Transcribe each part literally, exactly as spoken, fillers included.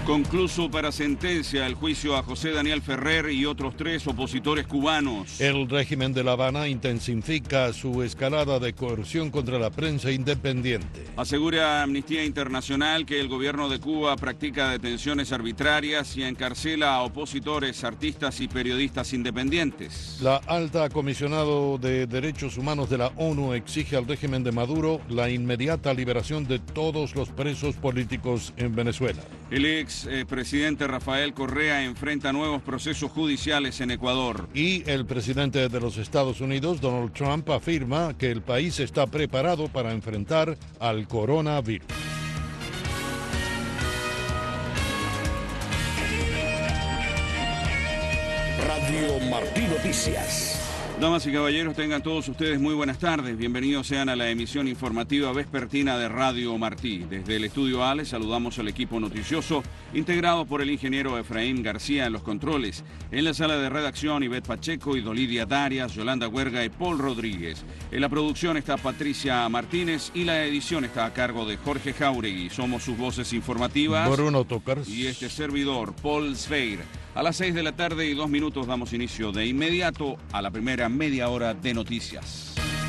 Concluso para sentencia el juicio a José Daniel Ferrer y otros tres opositores cubanos. El régimen de La Habana intensifica su escalada de coerción contra la prensa independiente. Asegura Amnistía Internacional que el gobierno de Cuba practica detenciones arbitrarias y encarcela a opositores, artistas y periodistas independientes. La alta comisionado de Derechos Humanos de la ONU exige al régimen de Maduro la inmediata liberación de todos los presos políticos en Venezuela. El ex eh, presidente Rafael Correa enfrenta nuevos procesos judiciales en Ecuador. Y el presidente de los Estados Unidos, Donald Trump, afirma que el país está preparado para enfrentar al coronavirus. Radio Martí Noticias. Damas y caballeros, tengan todos ustedes muy buenas tardes. Bienvenidos sean a la emisión informativa vespertina de Radio Martí. Desde el Estudio A les saludamos al equipo noticioso, integrado por el ingeniero Efraín García en los controles. En la sala de redacción, Ivette Pacheco y Dolidia Darias, Yolanda Huerga y Paul Rodríguez. En la producción está Patricia Martínez y la edición está a cargo de Jorge Jauregui. Somos sus voces informativas. Bruno Tocars. Y este servidor, Paul Sveir. A las seis de la tarde y dos minutos damos inicio de inmediato a la primera media hora de noticias.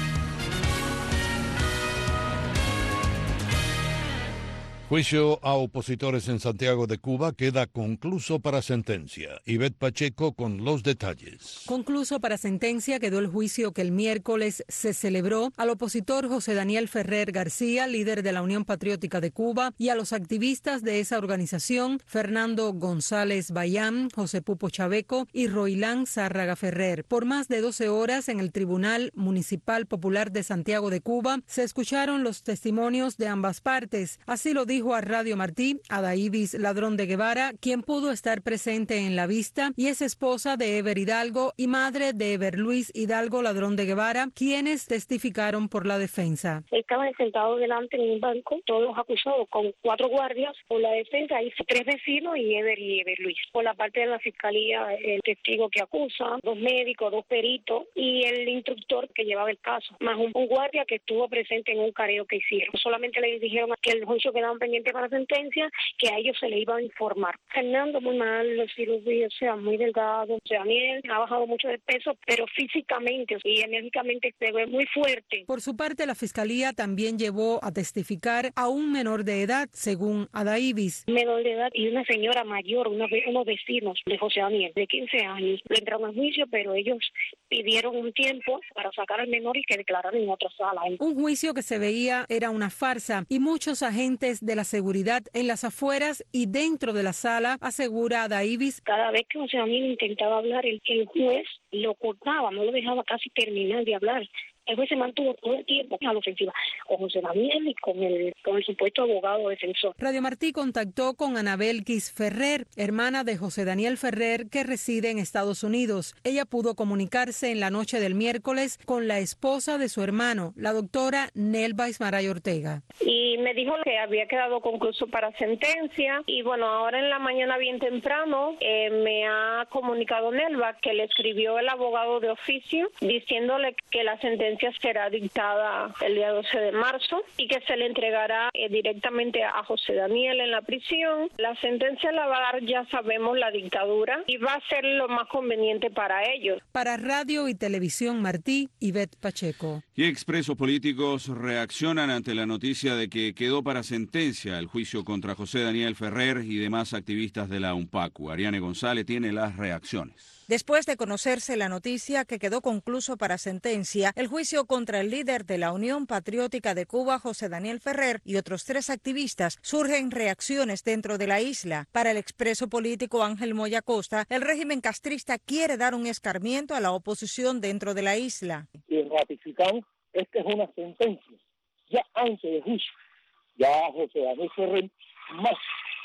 Juicio a opositores en Santiago de Cuba queda concluso para sentencia. Ivette Pacheco con los detalles. Concluso para sentencia quedó el juicio que el miércoles se celebró al opositor José Daniel Ferrer García, líder de la Unión Patriótica de Cuba, y a los activistas de esa organización, Fernando González Bayán, José Pupo Chaveco y Roilán Zárraga Ferrer. Por más de doce horas en el Tribunal Municipal Popular de Santiago de Cuba se escucharon los testimonios de ambas partes. Así lo dijo a Radio Martí Adaívis Ladrón de Guevara, quien pudo estar presente en la vista y es esposa de Ever Hidalgo y madre de Ever Luis Hidalgo Ladrón de Guevara, quienes testificaron por la defensa. Estaban sentados delante en un banco, todos los acusados con cuatro guardias. Por la defensa hay tres vecinos y Ever y Ever Luis. Por la parte de la fiscalía, el testigo que acusa, dos médicos, dos peritos y el instructor que llevaba el caso, más un, un guardia que estuvo presente en un careo que hicieron. Solamente les dijeron que el juicio quedaba pendiente para sentencia, que a ellos se le iba a informar. Fernando muy mal, los cirugías, o sea, muy delgado. O sea, Daniel ha bajado mucho de peso, pero físicamente y enérgicamente se ve muy fuerte. Por su parte, la fiscalía también llevó a testificar a un menor de edad, según Adaívis. Menor de edad y una señora mayor, unos, unos vecinos de José Daniel, de quince años. Le entraron a juicio, pero ellos pidieron un tiempo para sacar al menor y que declararan en otra sala. Un juicio que se veía era una farsa y muchos agentes de la seguridad en las afueras y dentro de la sala, asegura Adaívis. Cada vez que José Daniel intentaba hablar, el, el juez lo cortaba, no lo dejaba casi terminar de hablar. El juez se mantuvo todo el tiempo a la ofensiva con José Daniel y con el, con el supuesto abogado defensor. Radio Martí contactó con Anabel Quis Ferrer, hermana de José Daniel Ferrer, que reside en Estados Unidos. Ella pudo comunicarse en la noche del miércoles con la esposa de su hermano, la doctora Nelva Ismaray Ortega. Y me dijo que había quedado concluso para sentencia y bueno, ahora en la mañana bien temprano eh, me ha comunicado Nelva que le escribió el abogado de oficio diciéndole que la sentencia será dictada el día doce de marzo y que se le entregará eh, directamente a José Daniel en la prisión. La sentencia la va a dar, ya sabemos, la dictadura y va a ser lo más conveniente para ellos. Para Radio y Televisión Martí, Ivette Pacheco. Y expresos políticos reaccionan ante la noticia de que quedó para sentencia el juicio contra José Daniel Ferrer y demás activistas de la UNPACU. Ariane González tiene las reacciones. Después de conocerse la noticia que quedó concluso para sentencia, el juicio contra el líder de la Unión Patriótica de Cuba, José Daniel Ferrer, y otros tres activistas, surgen reacciones dentro de la isla. Para el expreso político Ángel Moya Costa, el régimen castrista quiere dar un escarmiento a la oposición dentro de la isla. Y ratificamos, esta es una sentencia, ya antes del juicio, ya José Daniel Ferrer, más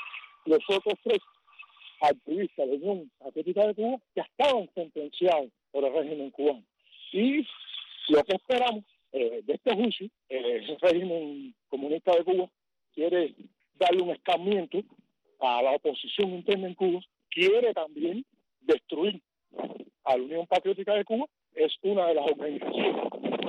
los otros tres activistas de la Unión Patriótica de Cuba que estaban sentenciados por el régimen cubano. Y lo que esperamos eh, de este juicio, eh, el régimen comunista de Cuba quiere darle un escarmiento a la oposición interna en Cuba, quiere también destruir a la Unión Patriótica de Cuba, es una de las organizaciones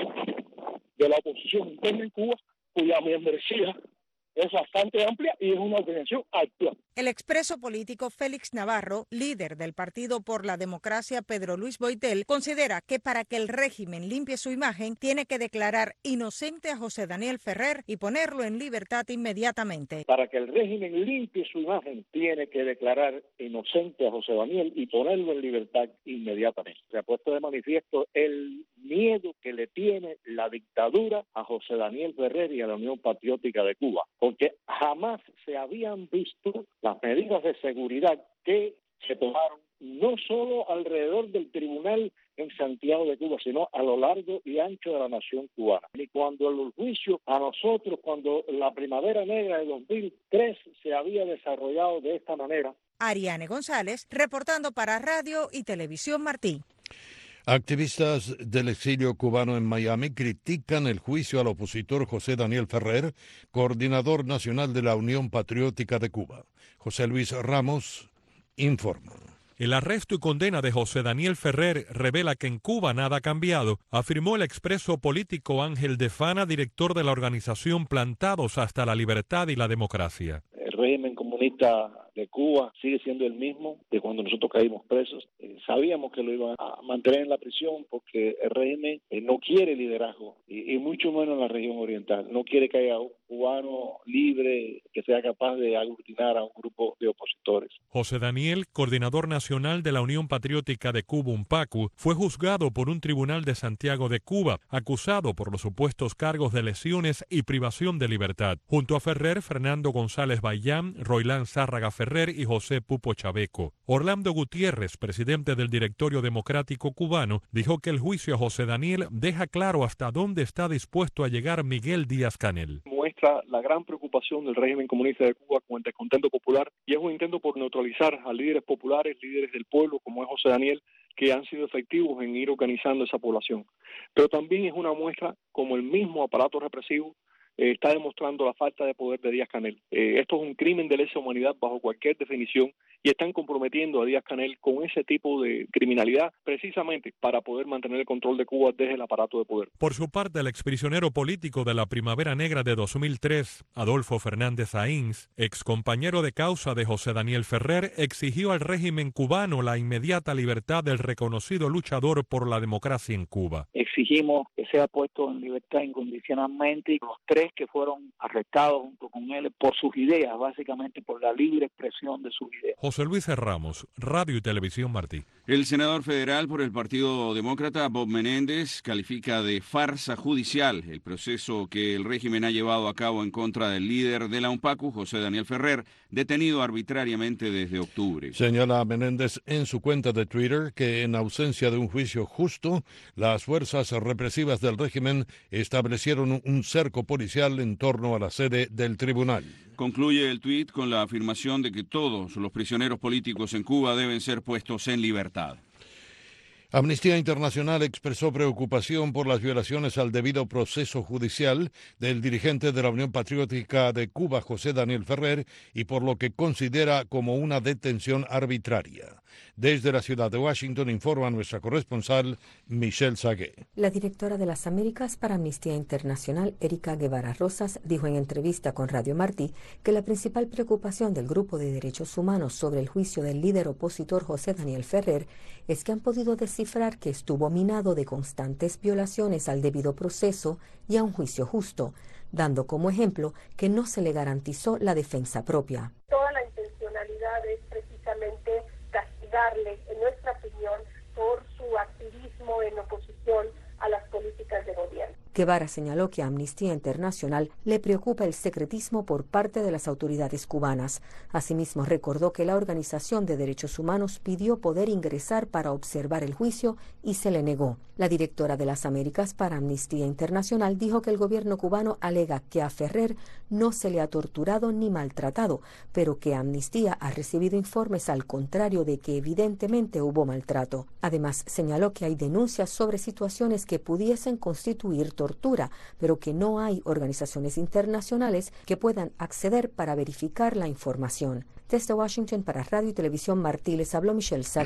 de la oposición interna en Cuba cuya membresía es bastante amplia y es una organización actual. El expreso político Félix Navarro, líder del Partido por la Democracia Pedro Luis Boitel, considera que para que el régimen limpie su imagen, tiene que declarar inocente a José Daniel Ferrer y ponerlo en libertad inmediatamente. Para que el régimen limpie su imagen, tiene que declarar inocente a José Daniel y ponerlo en libertad inmediatamente. Se ha puesto de manifiesto el miedo que le tiene la dictadura a José Daniel Ferrer y a la Unión Patriótica de Cuba, porque jamás se habían visto las medidas de seguridad que se tomaron no solo alrededor del tribunal en Santiago de Cuba, sino a lo largo y ancho de la nación cubana. Y cuando el juicio a nosotros, cuando la Primavera Negra de dos mil tres se había desarrollado de esta manera. Ariane González, reportando para Radio y Televisión Martí. Activistas del exilio cubano en Miami critican el juicio al opositor José Daniel Ferrer, coordinador nacional de la Unión Patriótica de Cuba. José Luis Ramos informa. El arresto y condena de José Daniel Ferrer revela que en Cuba nada ha cambiado, afirmó el expreso político Ángel de Fana, director de la organización Plantados hasta la Libertad y la Democracia. El régimen comunista de Cuba sigue siendo el mismo de cuando nosotros caímos presos. Eh, sabíamos que lo iban a mantener en la prisión porque el régimen eh, no quiere liderazgo y, y mucho menos en la región oriental. No quiere que haya un cubano libre que sea capaz de aglutinar a un grupo de opositores. José Daniel, coordinador nacional de la Unión Patriótica de Cuba, UNPACU, fue juzgado por un tribunal de Santiago de Cuba, acusado por los supuestos cargos de lesiones y privación de libertad. Junto a Ferrer, Fernando González Bayán, Roilán Zárraga Ferrer y José Pupo Chaveco. Orlando Gutiérrez, presidente del Directorio Democrático Cubano, dijo que el juicio a José Daniel deja claro hasta dónde está dispuesto a llegar Miguel Díaz-Canel. Muestra la gran preocupación del régimen comunista de Cuba con el descontento popular y es un intento por neutralizar a líderes populares, líderes del pueblo, como es José Daniel, que han sido efectivos en ir organizando esa población. Pero también es una muestra como el mismo aparato represivo Eh, está demostrando la falta de poder de Díaz-Canel. Eh, esto es un crimen de lesa humanidad bajo cualquier definición y están comprometiendo a Díaz-Canel con ese tipo de criminalidad precisamente para poder mantener el control de Cuba desde el aparato de poder. Por su parte, el exprisionero político de la Primavera Negra de dos mil tres, Adolfo Fernández Ains, excompañero de causa de José Daniel Ferrer, exigió al régimen cubano la inmediata libertad del reconocido luchador por la democracia en Cuba. Exigimos que sea puesto en libertad incondicionalmente y los tres que fueron arrestados junto con él por sus ideas, básicamente por la libre expresión de sus ideas. José Luis Ramos, Radio y Televisión Martí. El senador federal por el Partido Demócrata, Bob Menéndez, califica de farsa judicial el proceso que el régimen ha llevado a cabo en contra del líder de la UNPACU, José Daniel Ferrer, detenido arbitrariamente desde octubre. Señala Menéndez en su cuenta de Twitter que en ausencia de un juicio justo, las fuerzas represivas del régimen establecieron un cerco policial en torno a la sede del tribunal. Concluye el tuit con la afirmación de que todos los prisioneros políticos en Cuba deben ser puestos en libertad. Amnistía Internacional expresó preocupación por las violaciones al debido proceso judicial del dirigente de la Unión Patriótica de Cuba, José Daniel Ferrer, y por lo que considera como una detención arbitraria. Desde la ciudad de Washington informa nuestra corresponsal Michelle Sagué. La directora de las Américas para Amnistía Internacional, Erika Guevara Rosas, dijo en entrevista con Radio Martí que la principal preocupación del Grupo de Derechos Humanos sobre el juicio del líder opositor José Daniel Ferrer es que han podido descifrar que estuvo minado de constantes violaciones al debido proceso y a un juicio justo, dando como ejemplo que no se le garantizó la defensa propia. Toda la intencionalidad es precisamente castigarle, en nuestra opinión, por su activismo en oposición a las políticas de gobierno. Guevara señaló que a Amnistía Internacional le preocupa el secretismo por parte de las autoridades cubanas. Asimismo, recordó que la Organización de Derechos Humanos pidió poder ingresar para observar el juicio y se le negó. La directora de las Américas para Amnistía Internacional dijo que el gobierno cubano alega que a Ferrer no se le ha torturado ni maltratado, pero que Amnistía ha recibido informes al contrario de que evidentemente hubo maltrato. Además, señaló que hay denuncias sobre situaciones que pudiesen constituir tortura, pero que no hay organizaciones internacionales que puedan acceder para verificar la información. Desde Washington para Radio y Televisión Martí les habló Michelle Sagué.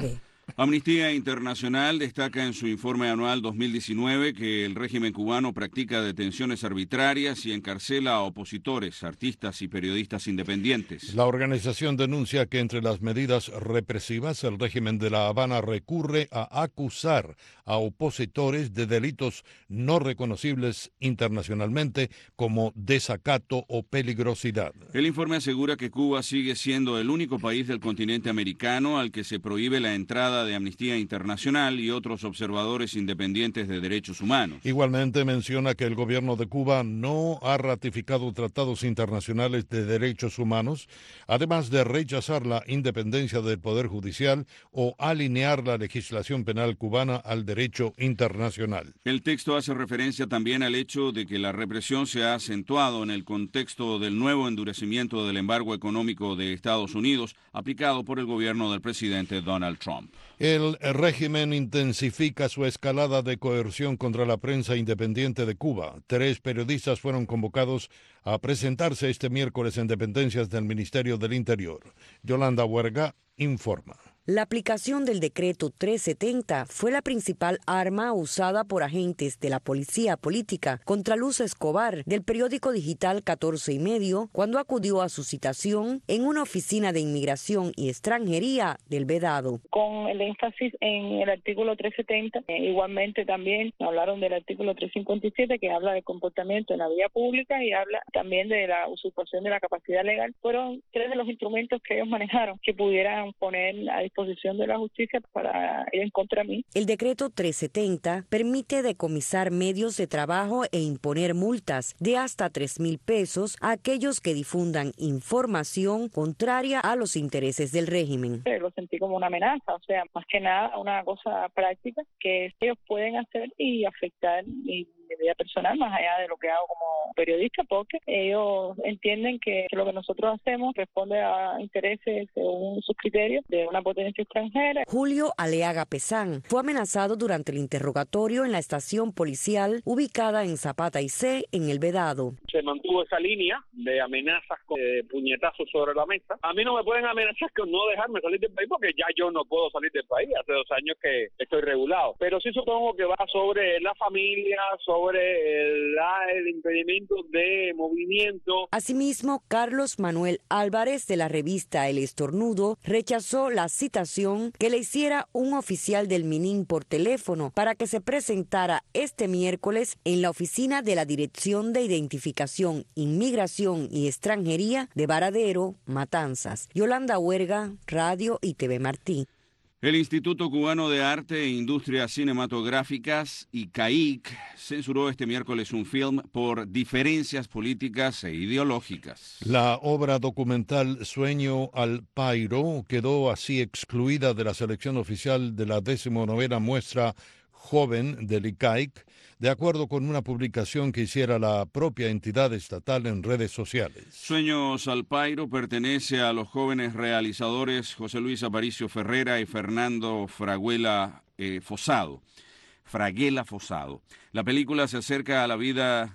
Amnistía Internacional destaca en su informe anual dos mil diecinueve que el régimen cubano practica detenciones arbitrarias y encarcela a opositores, artistas y periodistas independientes. La organización denuncia que entre las medidas represivas el régimen de La Habana recurre a acusar a opositores de delitos no reconocibles internacionalmente como desacato o peligrosidad. El informe asegura que Cuba sigue siendo el único país del continente americano al que se prohíbe la entrada de Amnistía Internacional y otros observadores independientes de derechos humanos. Igualmente menciona que el gobierno de Cuba no ha ratificado tratados internacionales de derechos humanos, además de rechazar la independencia del Poder Judicial o alinear la legislación penal cubana al derecho internacional. El texto hace referencia también al hecho de que la represión se ha acentuado en el contexto del nuevo endurecimiento del embargo económico de Estados Unidos aplicado por el gobierno del presidente Donald Trump. El régimen intensifica su escalada de coerción contra la prensa independiente de Cuba. Tres periodistas fueron convocados a presentarse este miércoles en dependencias del Ministerio del Interior. Yolanda Huerga informa. La aplicación del decreto trescientos setenta fue la principal arma usada por agentes de la policía política contra Luz Escobar del periódico digital catorce y medio cuando acudió a su citación en una oficina de inmigración y extranjería del Vedado. Con el énfasis en el artículo trescientos setenta, eh, igualmente también hablaron del artículo trescientos cincuenta y siete que habla de comportamiento en la vía pública y habla también de la usurpación de la capacidad legal. Fueron tres de los instrumentos que ellos manejaron que pudieran poner a disposición de la justicia para ir en contra de mí. El decreto trescientos setenta permite decomisar medios de trabajo e imponer multas de hasta tres mil pesos a aquellos que difundan información contraria a los intereses del régimen. Lo sentí como una amenaza, o sea, más que nada una cosa práctica que ellos pueden hacer y afectar mi vida personal más allá de lo que hago como periodista, porque ellos entienden que lo que nosotros hacemos responde a intereses según sus criterios de una potencia extranjera. Julio Aleaga Pesán fue amenazado durante el interrogatorio en la estación policial ubicada en Zapata y C en el Vedado. Se mantuvo esa línea de amenazas con de puñetazos sobre la mesa. A mí no me pueden amenazar con no dejarme salir del país porque ya yo no puedo salir del país. Hace dos años que estoy regulado. Pero sí supongo que va sobre la familia, sobre el, el impedimento de movimiento. Asimismo, Carlos Manuel Álvarez de la revista El Estornudo rechazó la citación que le hiciera un oficial del Minin por teléfono para que se presentara este miércoles en la oficina de la Dirección de Identificación, Inmigración y Extranjería de Varadero, Matanzas. Yolanda Huerga, Radio y T V Martí. El Instituto Cubano de Arte e Industrias Cinematográficas, I C A I C, censuró este miércoles un film por diferencias políticas e ideológicas. La obra documental Sueño al Pairo quedó así excluida de la selección oficial de la decimonovena muestra joven del I C A I C, de acuerdo con una publicación que hiciera la propia entidad estatal en redes sociales. Sueños al Pairo pertenece a los jóvenes realizadores José Luis Aparicio Ferrera y Fernando Fraguela eh, Fosado. Fraguela Fosado. La película se acerca a la vida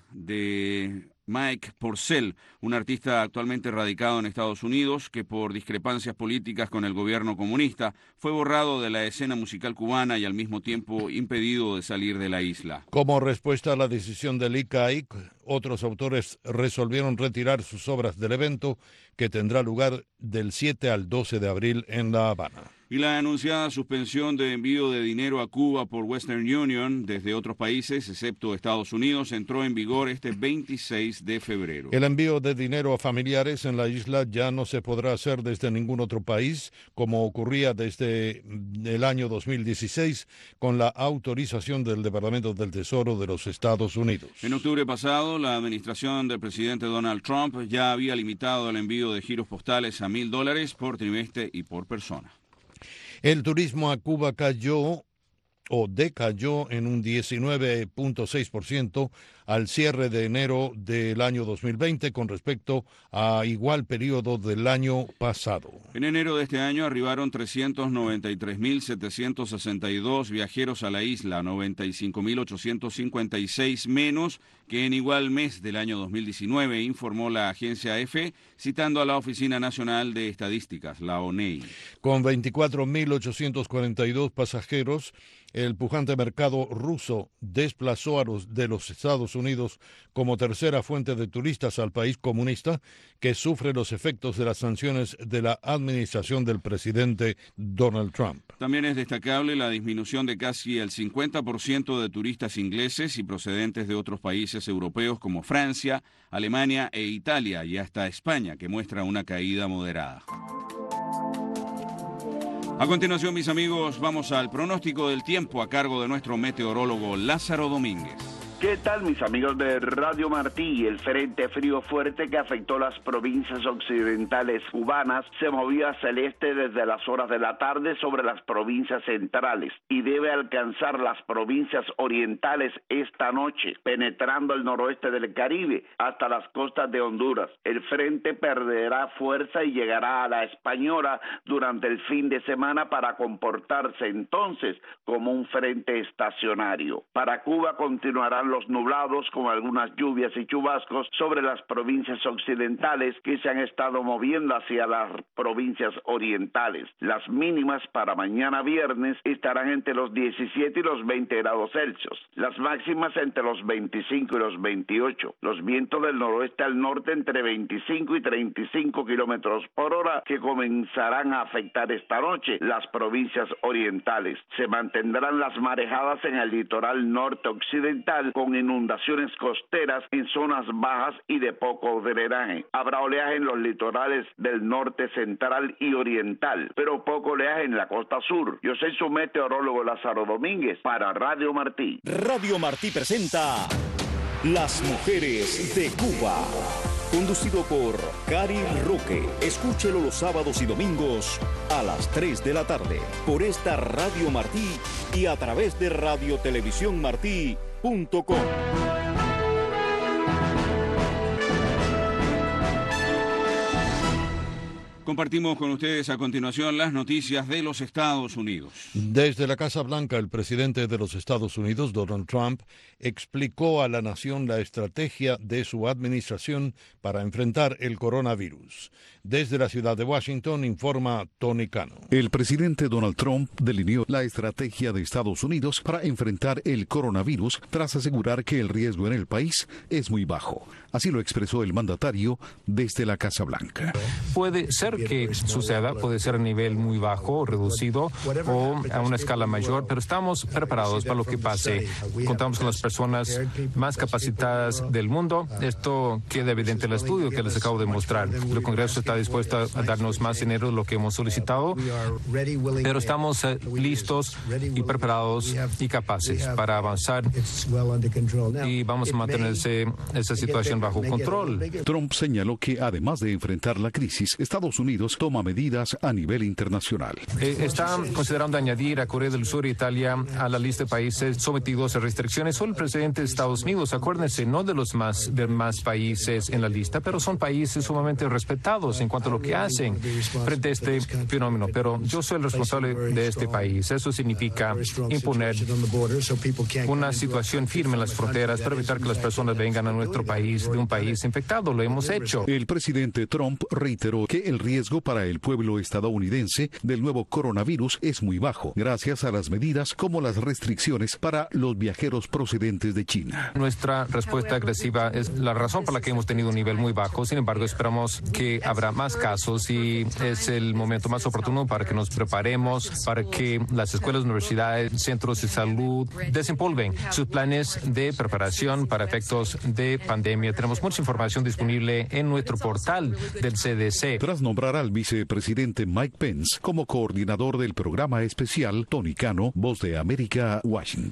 de Mike Porcel, un artista actualmente radicado en Estados Unidos que por discrepancias políticas con el gobierno comunista fue borrado de la escena musical cubana y al mismo tiempo impedido de salir de la isla. Como respuesta a la decisión del I C A I C, otros autores resolvieron retirar sus obras del evento que tendrá lugar del siete al doce de abril en La Habana. Y la anunciada suspensión de envío de dinero a Cuba por Western Union desde otros países, excepto Estados Unidos, entró en vigor este veintiséis de febrero. El envío de dinero a familiares en la isla ya no se podrá hacer desde ningún otro país, como ocurría desde el año dos mil dieciséis, con la autorización del Departamento del Tesoro de los Estados Unidos. En octubre pasado, la administración del presidente Donald Trump ya había limitado el envío de giros postales a mil dólares por trimestre y por persona. El turismo a Cuba cayó o decayó en un diecinueve punto seis por ciento al cierre de enero del año dos mil veinte con respecto a igual periodo del año pasado. En enero de este año arribaron trescientos noventa y tres mil setecientos sesenta y dos viajeros a la isla, noventa y cinco mil ochocientos cincuenta y seis menos que en igual mes del año dos mil diecinueve, informó la agencia A F P, citando a la Oficina Nacional de Estadísticas, la O N E I. Con veinticuatro mil ochocientos cuarenta y dos pasajeros, el pujante mercado ruso desplazó a los de los Estados Unidos como tercera fuente de turistas al país comunista que sufre los efectos de las sanciones de la administración del presidente Donald Trump. También es destacable la disminución de casi el cincuenta por ciento de turistas ingleses y procedentes de otros países europeos como Francia, Alemania e Italia y hasta España, que muestra una caída moderada. A continuación, mis amigos, vamos al pronóstico del tiempo a cargo de nuestro meteorólogo Lázaro Domínguez. ¿Qué tal, mis amigos de Radio Martí? El frente frío fuerte que afectó las provincias occidentales cubanas se movió hacia el este desde las horas de la tarde sobre las provincias centrales y debe alcanzar las provincias orientales esta noche, penetrando el noroeste del Caribe hasta las costas de Honduras. El frente perderá fuerza y llegará a la Española durante el fin de semana para comportarse entonces como un frente estacionario. Para Cuba continuarán los nublados con algunas lluvias y chubascos sobre las provincias occidentales que se han estado moviendo hacia las provincias orientales. Las mínimas para mañana viernes estarán entre los diecisiete y los veinte grados Celsius. Las máximas entre los veinticinco y los veintiocho. Los vientos del noroeste al norte entre veinticinco y treinta y cinco kilómetros por hora que comenzarán a afectar esta noche las provincias orientales. Se mantendrán las marejadas en el litoral norte occidental con inundaciones costeras en zonas bajas y de poco drenaje. Habrá oleaje en los litorales del norte central y oriental, pero poco oleaje en la costa sur. Yo soy su meteorólogo Lázaro Domínguez para Radio Martí. Radio Martí presenta Las Mujeres de Cuba, conducido por Cari Roque. Escúchelo los sábados y domingos a las tres de la tarde por esta Radio Martí y a través de radio televisión martí punto com. Compartimos con ustedes a continuación las noticias de los Estados Unidos. Desde la Casa Blanca, el presidente de los Estados Unidos, Donald Trump, explicó a la nación la estrategia de su administración para enfrentar el coronavirus. Desde la ciudad de Washington, informa Tony Cano. El presidente Donald Trump delineó la estrategia de Estados Unidos para enfrentar el coronavirus tras asegurar que el riesgo en el país es muy bajo. Así lo expresó el mandatario desde la Casa Blanca. Puede ser que suceda, puede ser a nivel muy bajo, reducido o a una escala mayor, pero estamos preparados para lo que pase. Contamos con las personas más capacitadas del mundo. Esto queda evidente en el estudio que les acabo de mostrar. El Congreso está dispuesto a darnos más dinero de lo que hemos solicitado, pero estamos eh, listos y preparados y capaces para avanzar y vamos a mantener ese, esa situación bajo control. Trump señaló que además de enfrentar la crisis, Estados Unidos toma medidas a nivel internacional. Eh, está considerando añadir a Corea del Sur e Italia a la lista de países sometidos a restricciones. Solo el presidente de Estados Unidos, acuérdense, no de los más, de más países en la lista, pero son países sumamente respetados en cuanto a lo que hacen frente a este fenómeno. Pero yo soy el responsable de este país. Eso significa imponer una situación firme en las fronteras para evitar que las personas vengan a nuestro país de un país infectado. Lo hemos hecho. El presidente Trump reiteró que el riesgo para el pueblo estadounidense del nuevo coronavirus es muy bajo, gracias a las medidas como las restricciones para los viajeros procedentes de China. Nuestra respuesta agresiva es la razón por la que hemos tenido un nivel muy bajo. Sin embargo, esperamos que habrá más casos y es el momento más oportuno para que nos preparemos, para que las escuelas, universidades, centros de salud desempolven sus planes de preparación para efectos de pandemia. Tenemos mucha información disponible en nuestro portal del C D C. Tras nombrar al vicepresidente Mike Pence como coordinador del programa especial, Tony Cano, Voz de América, Washington.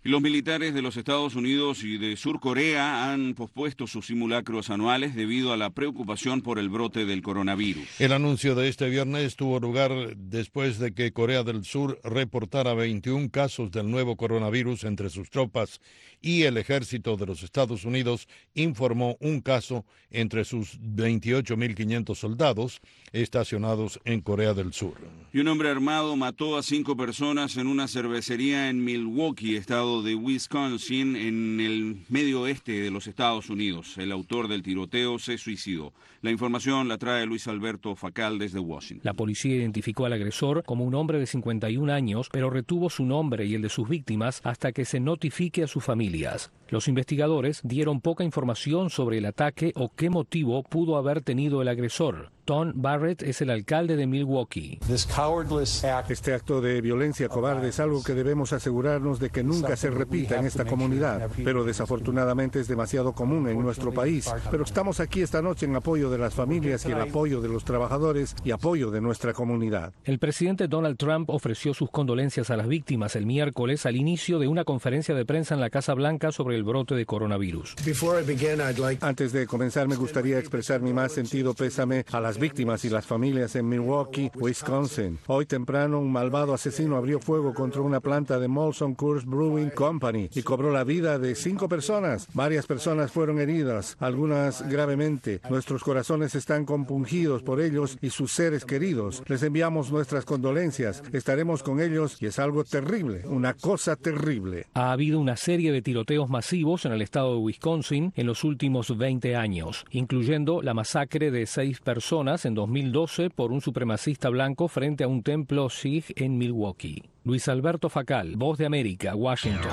Y los militares de los Estados Unidos y de Sur Corea han pospuesto sus simulacros anuales debido a la preocupación por el brote del coronavirus. El anuncio de este viernes tuvo lugar después de que Corea del Sur reportara veintiún casos del nuevo coronavirus entre sus tropas y el ejército de los Estados Unidos informó un caso entre sus veintiocho mil quinientos soldados estacionados en Corea del Sur. Y un hombre armado mató a cinco personas en una cervecería en Milwaukee, estado de Wisconsin, en el medio oeste de los Estados Unidos. El autor del tiroteo se suicidó. La información la trae Luis Alberto Facal desde Washington. La policía identificó al agresor como un hombre de cincuenta y un años, pero retuvo su nombre y el de sus víctimas hasta que se notifique a sus familias. Los investigadores dieron poca información sobre el ataque o qué motivo pudo haber tenido el agresor. Tom Barrett es el alcalde de Milwaukee. Este acto de violencia cobarde es algo que debemos asegurarnos de que nunca se repita en esta comunidad, pero desafortunadamente es demasiado común en nuestro país. Pero estamos aquí esta noche en apoyo de las familias y el apoyo de los trabajadores y apoyo de nuestra comunidad. El presidente Donald Trump ofreció sus condolencias a las víctimas el miércoles al inicio de una conferencia de prensa en la Casa Blanca sobre el brote de coronavirus. Antes de comenzar, me gustaría expresar mi más sentido pésame a las víctimas y las familias en Milwaukee, Wisconsin. Hoy temprano, un malvado asesino abrió fuego contra una planta de Molson Coors Brewing Company y cobró la vida de cinco personas. Varias personas fueron heridas, algunas gravemente. Nuestros corazones están compungidos por ellos y sus seres queridos. Les enviamos nuestras condolencias. Estaremos con ellos y es algo terrible, una cosa terrible. Ha habido una serie de tiroteos masivos en el estado de Wisconsin en los últimos veinte años, incluyendo la masacre de seis personas en dos mil doce por un supremacista blanco frente a un templo Sikh en Milwaukee. Luis Alberto Facal, Voz de América, Washington.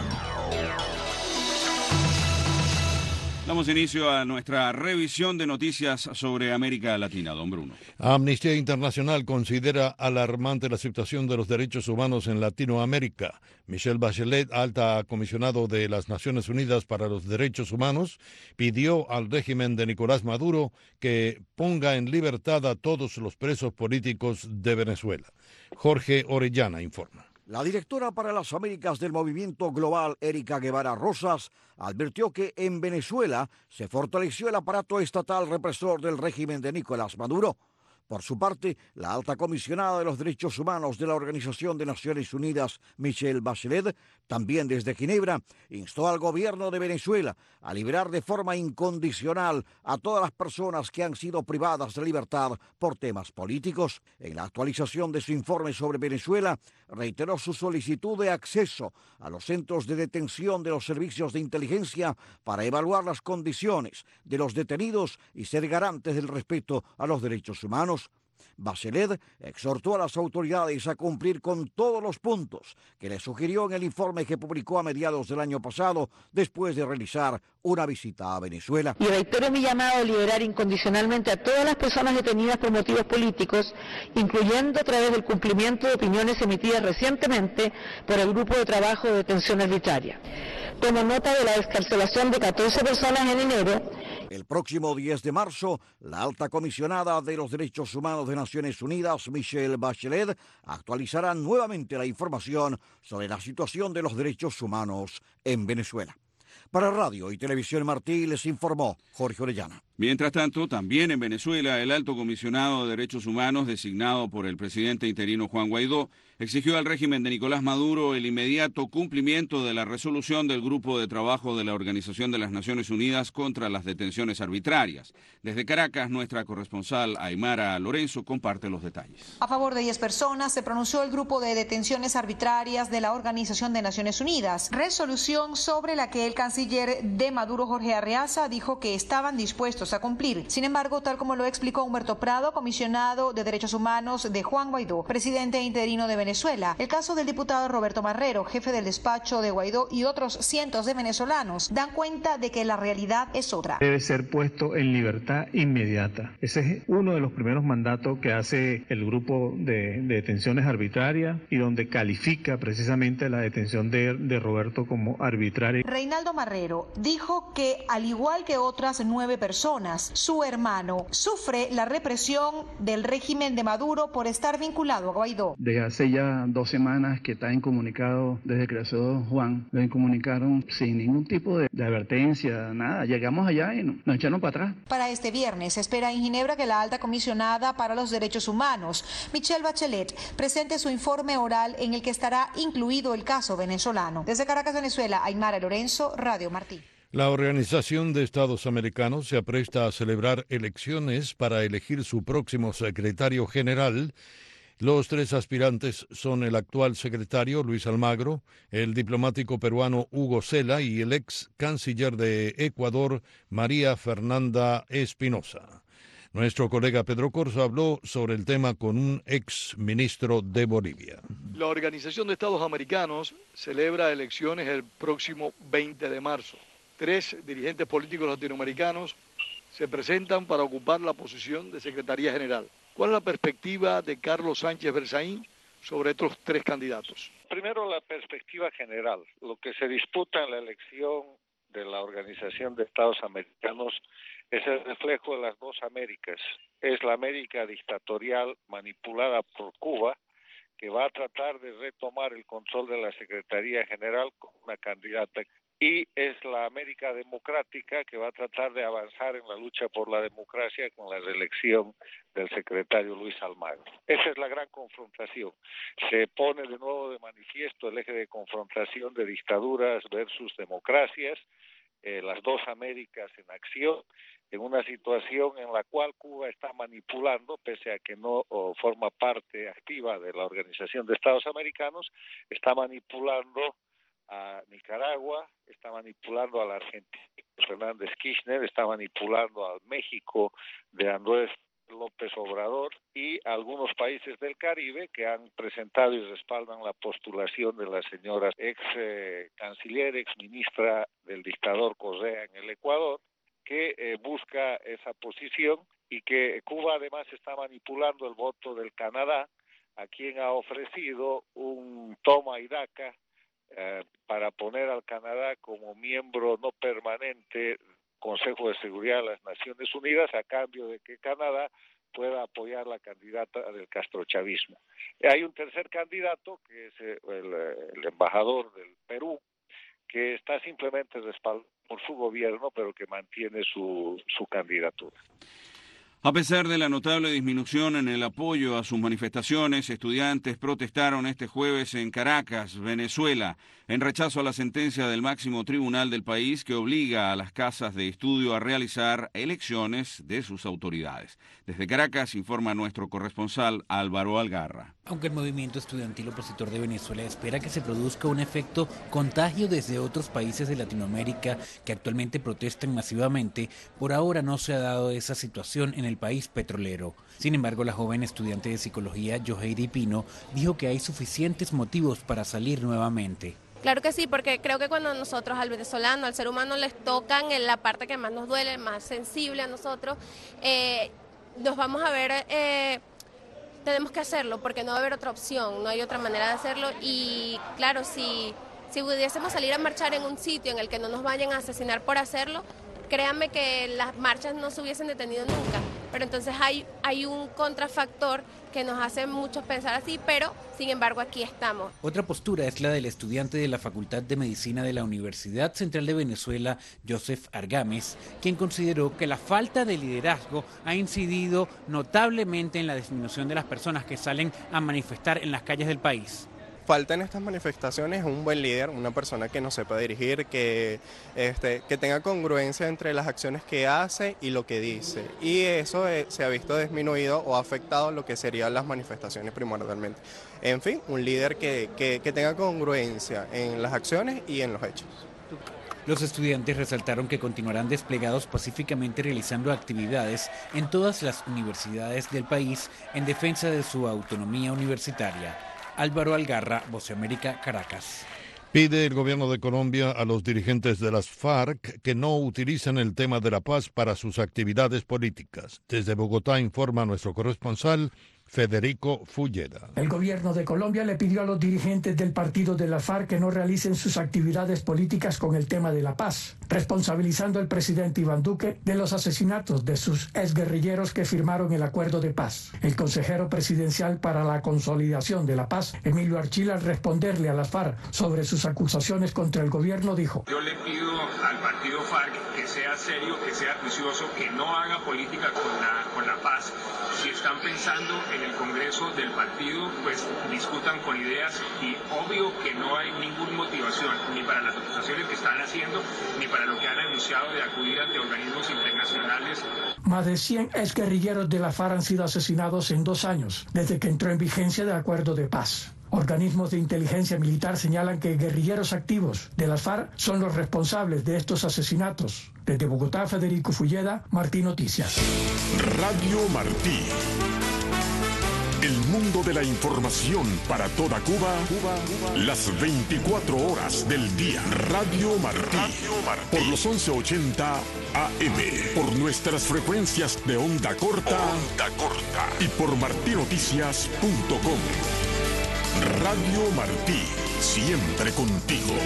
Damos inicio a nuestra revisión de noticias sobre América Latina, don Bruno. Amnistía Internacional considera alarmante la situación de los derechos humanos en Latinoamérica. Michelle Bachelet, alta comisionado de las Naciones Unidas para los Derechos Humanos, pidió al régimen de Nicolás Maduro que ponga en libertad a todos los presos políticos de Venezuela. Jorge Orellana informa. La directora para las Américas del Movimiento Global, Erika Guevara Rosas, advirtió que en Venezuela se fortaleció el aparato estatal represor del régimen de Nicolás Maduro. Por su parte, la alta comisionada de los derechos humanos de la Organización de Naciones Unidas, Michelle Bachelet, también desde Ginebra, instó al gobierno de Venezuela a liberar de forma incondicional a todas las personas que han sido privadas de libertad por temas políticos. En la actualización de su informe sobre Venezuela, reiteró su solicitud de acceso a los centros de detención de los servicios de inteligencia para evaluar las condiciones de los detenidos y ser garantes del respeto a los derechos humanos. Bachelet exhortó a las autoridades a cumplir con todos los puntos que le sugirió en el informe que publicó a mediados del año pasado después de realizar una visita a Venezuela. Y reitero mi llamado a liberar incondicionalmente a todas las personas detenidas por motivos políticos, incluyendo a través del cumplimiento de opiniones emitidas recientemente por el Grupo de Trabajo de Detención Arbitraria. Tomo nota de la excarcelación de catorce personas en enero. El próximo diez de marzo, la alta comisionada de los Derechos Humanos de Naciones Unidas, Michelle Bachelet, actualizará nuevamente la información sobre la situación de los derechos humanos en Venezuela. Para Radio y Televisión Martí les informó Jorge Orellana. Mientras tanto, también en Venezuela, el alto comisionado de Derechos Humanos, designado por el presidente interino Juan Guaidó, exigió al régimen de Nicolás Maduro el inmediato cumplimiento de la resolución del Grupo de Trabajo de la Organización de las Naciones Unidas contra las detenciones arbitrarias. Desde Caracas, nuestra corresponsal Aymara Lorenzo comparte los detalles. A favor de diez personas se pronunció el Grupo de Detenciones Arbitrarias de la Organización de Naciones Unidas, resolución sobre la que el canciller de Maduro, Jorge Arreaza, dijo que estaban dispuestos a cumplir. Sin embargo, tal como lo explicó Humberto Prado, comisionado de Derechos Humanos de Juan Guaidó, presidente interino de Venezuela, el caso del diputado Roberto Marrero, jefe del despacho de Guaidó, y otros cientos de venezolanos dan cuenta de que la realidad es otra. Debe ser puesto en libertad inmediata. Ese es uno de los primeros mandatos que hace el grupo de, de detenciones arbitrarias y donde califica precisamente la detención de, de Roberto como arbitraria. Reinaldo Marrero dijo que, al igual que otras nueve personas, su hermano sufre la represión del régimen de Maduro por estar vinculado a Guaidó. Desde hace ya dos semanas que está incomunicado desde que nació Don Juan. Lo incomunicaron sin ningún tipo de, de advertencia, nada. Llegamos allá y no, nos echaron para atrás. Para este viernes se espera en Ginebra que la alta comisionada para los derechos humanos, Michelle Bachelet, presente su informe oral en el que estará incluido el caso venezolano. Desde Caracas, Venezuela, Aymara Lorenzo, Radio Martí. La Organización de Estados Americanos se apresta a celebrar elecciones para elegir su próximo secretario general. Los tres aspirantes son el actual secretario Luis Almagro, el diplomático peruano Hugo Cela y el ex canciller de Ecuador María Fernanda Espinosa. Nuestro colega Pedro Corso habló sobre el tema con un ex ministro de Bolivia. La Organización de Estados Americanos celebra elecciones el próximo veinte de marzo. Tres dirigentes políticos latinoamericanos se presentan para ocupar la posición de Secretaría General. ¿Cuál es la perspectiva de Carlos Sánchez Berzaín sobre estos tres candidatos? Primero, la perspectiva general. Lo que se disputa en la elección de la Organización de Estados Americanos es el reflejo de las dos Américas. Es la América dictatorial manipulada por Cuba, que va a tratar de retomar el control de la Secretaría General con una candidata, y es la América democrática que va a tratar de avanzar en la lucha por la democracia con la reelección del secretario Luis Almagro. Esa es la gran confrontación. Se pone de nuevo de manifiesto el eje de confrontación de dictaduras versus democracias, eh, las dos Américas en acción, en una situación en la cual Cuba está manipulando, pese a que no oh, forma parte activa de la Organización de Estados Americanos, está manipulando a Nicaragua, está manipulando a la Argentina de Fernández Kirchner, está manipulando al México de Andrés López Obrador y algunos países del Caribe que han presentado y respaldan la postulación de la señora ex eh, canciller, ex ministra del dictador Correa en el Ecuador, que eh, busca esa posición, y que Cuba además está manipulando el voto del Canadá, a quien ha ofrecido un toma y daca eh, para poner al Canadá como miembro no permanente del Consejo de Seguridad de las Naciones Unidas, a cambio de que Canadá pueda apoyar la candidata del castrochavismo. Hay un tercer candidato, que es el, el embajador del Perú, que está simplemente respaldado por su gobierno, pero que mantiene su, su candidatura. A pesar de la notable disminución en el apoyo a sus manifestaciones, estudiantes protestaron este jueves en Caracas, Venezuela, en rechazo a la sentencia del máximo tribunal del país que obliga a las casas de estudio a realizar elecciones de sus autoridades. Desde Caracas informa nuestro corresponsal Álvaro Algarra. Aunque el movimiento estudiantil opositor de Venezuela espera que se produzca un efecto contagio desde otros países de Latinoamérica que actualmente protestan masivamente, por ahora no se ha dado esa situación en el país petrolero. Sin embargo, la joven estudiante de psicología, Yoheidi Pino, dijo que hay suficientes motivos para salir nuevamente. Claro que sí, porque creo que cuando nosotros al venezolano, al ser humano, les tocan en la parte que más nos duele, más sensible a nosotros, eh, nos vamos a ver... Eh, tenemos que hacerlo porque no va a haber otra opción, no hay otra manera de hacerlo. Y claro, si, si pudiésemos salir a marchar en un sitio en el que no nos vayan a asesinar por hacerlo, créanme que las marchas no se hubiesen detenido nunca. Pero entonces hay, hay un contrafactor que nos hace muchos pensar así, pero sin embargo aquí estamos. Otra postura es la del estudiante de la Facultad de Medicina de la Universidad Central de Venezuela, Joseph Argames, quien consideró que la falta de liderazgo ha incidido notablemente en la disminución de las personas que salen a manifestar en las calles del país. Falta en estas manifestaciones un buen líder, una persona que nos sepa dirigir, que, este, que tenga congruencia entre las acciones que hace y lo que dice. Y eso eh, se ha visto disminuido o ha afectado lo que serían las manifestaciones primordialmente. En fin, un líder que, que, que tenga congruencia en las acciones y en los hechos. Los estudiantes resaltaron que continuarán desplegados pacíficamente realizando actividades en todas las universidades del país en defensa de su autonomía universitaria. Álvaro Algarra, Voz de América, Caracas. Pide el gobierno de Colombia a los dirigentes de las FARC que no utilicen el tema de la paz para sus actividades políticas. Desde Bogotá informa nuestro corresponsal Federico Fulleda. El gobierno de Colombia le pidió a los dirigentes del partido de la FARC que no realicen sus actividades políticas con el tema de la paz, responsabilizando al presidente Iván Duque de los asesinatos de sus exguerrilleros que firmaron el acuerdo de paz. El consejero presidencial para la consolidación de la paz, Emilio Archila, al responderle a la FARC sobre sus acusaciones contra el gobierno, dijo: Yo le pido al partido FARC que sea serio, que sea juicioso, que no haga política con la, con la paz. Si están pensando en el Congreso del partido, pues discutan con ideas, y obvio que no hay ninguna motivación ni para las acusaciones que están haciendo, ni para lo que han anunciado de acudir ante organismos internacionales. Más de cien exguerrilleros de la FARC han sido asesinados en dos años, desde que entró en vigencia el acuerdo de paz. Organismos de inteligencia militar señalan que guerrilleros activos de las FARC son los responsables de estos asesinatos. Desde Bogotá, Federico Fulleda, Martí Noticias. Radio Martí. El mundo de la información para toda Cuba, Cuba, Cuba. Las veinticuatro horas del día. Radio Martí. Radio Martí. Por los once ochenta A M. Por nuestras frecuencias de onda corta. Onda corta. Y por martinoticias punto com. Radio Martí, siempre contigo.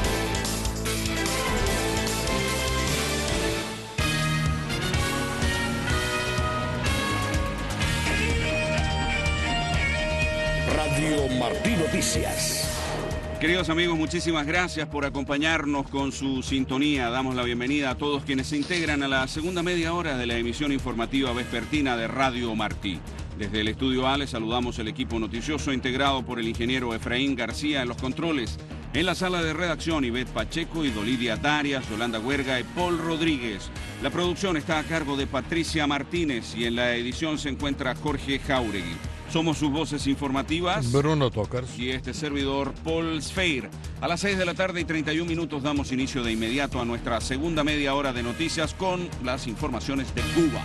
Radio Martí Noticias. Queridos amigos, muchísimas gracias por acompañarnos con su sintonía. Damos la bienvenida a todos quienes se integran a la segunda media hora de la emisión informativa vespertina de Radio Martí. Desde el Estudio A les saludamos el equipo noticioso integrado por el ingeniero Efraín García en los controles. En la sala de redacción, Ivette Pacheco y Dolidia Darias, Yolanda Huerga y Paul Rodríguez. La producción está a cargo de Patricia Martínez y en la edición se encuentra Jorge Jauregui. Somos sus voces informativas, Bruno Tokars y este servidor, Paul Sfeir. A las seis de la tarde y treinta y un minutos damos inicio de inmediato a nuestra segunda media hora de noticias con las informaciones de Cuba.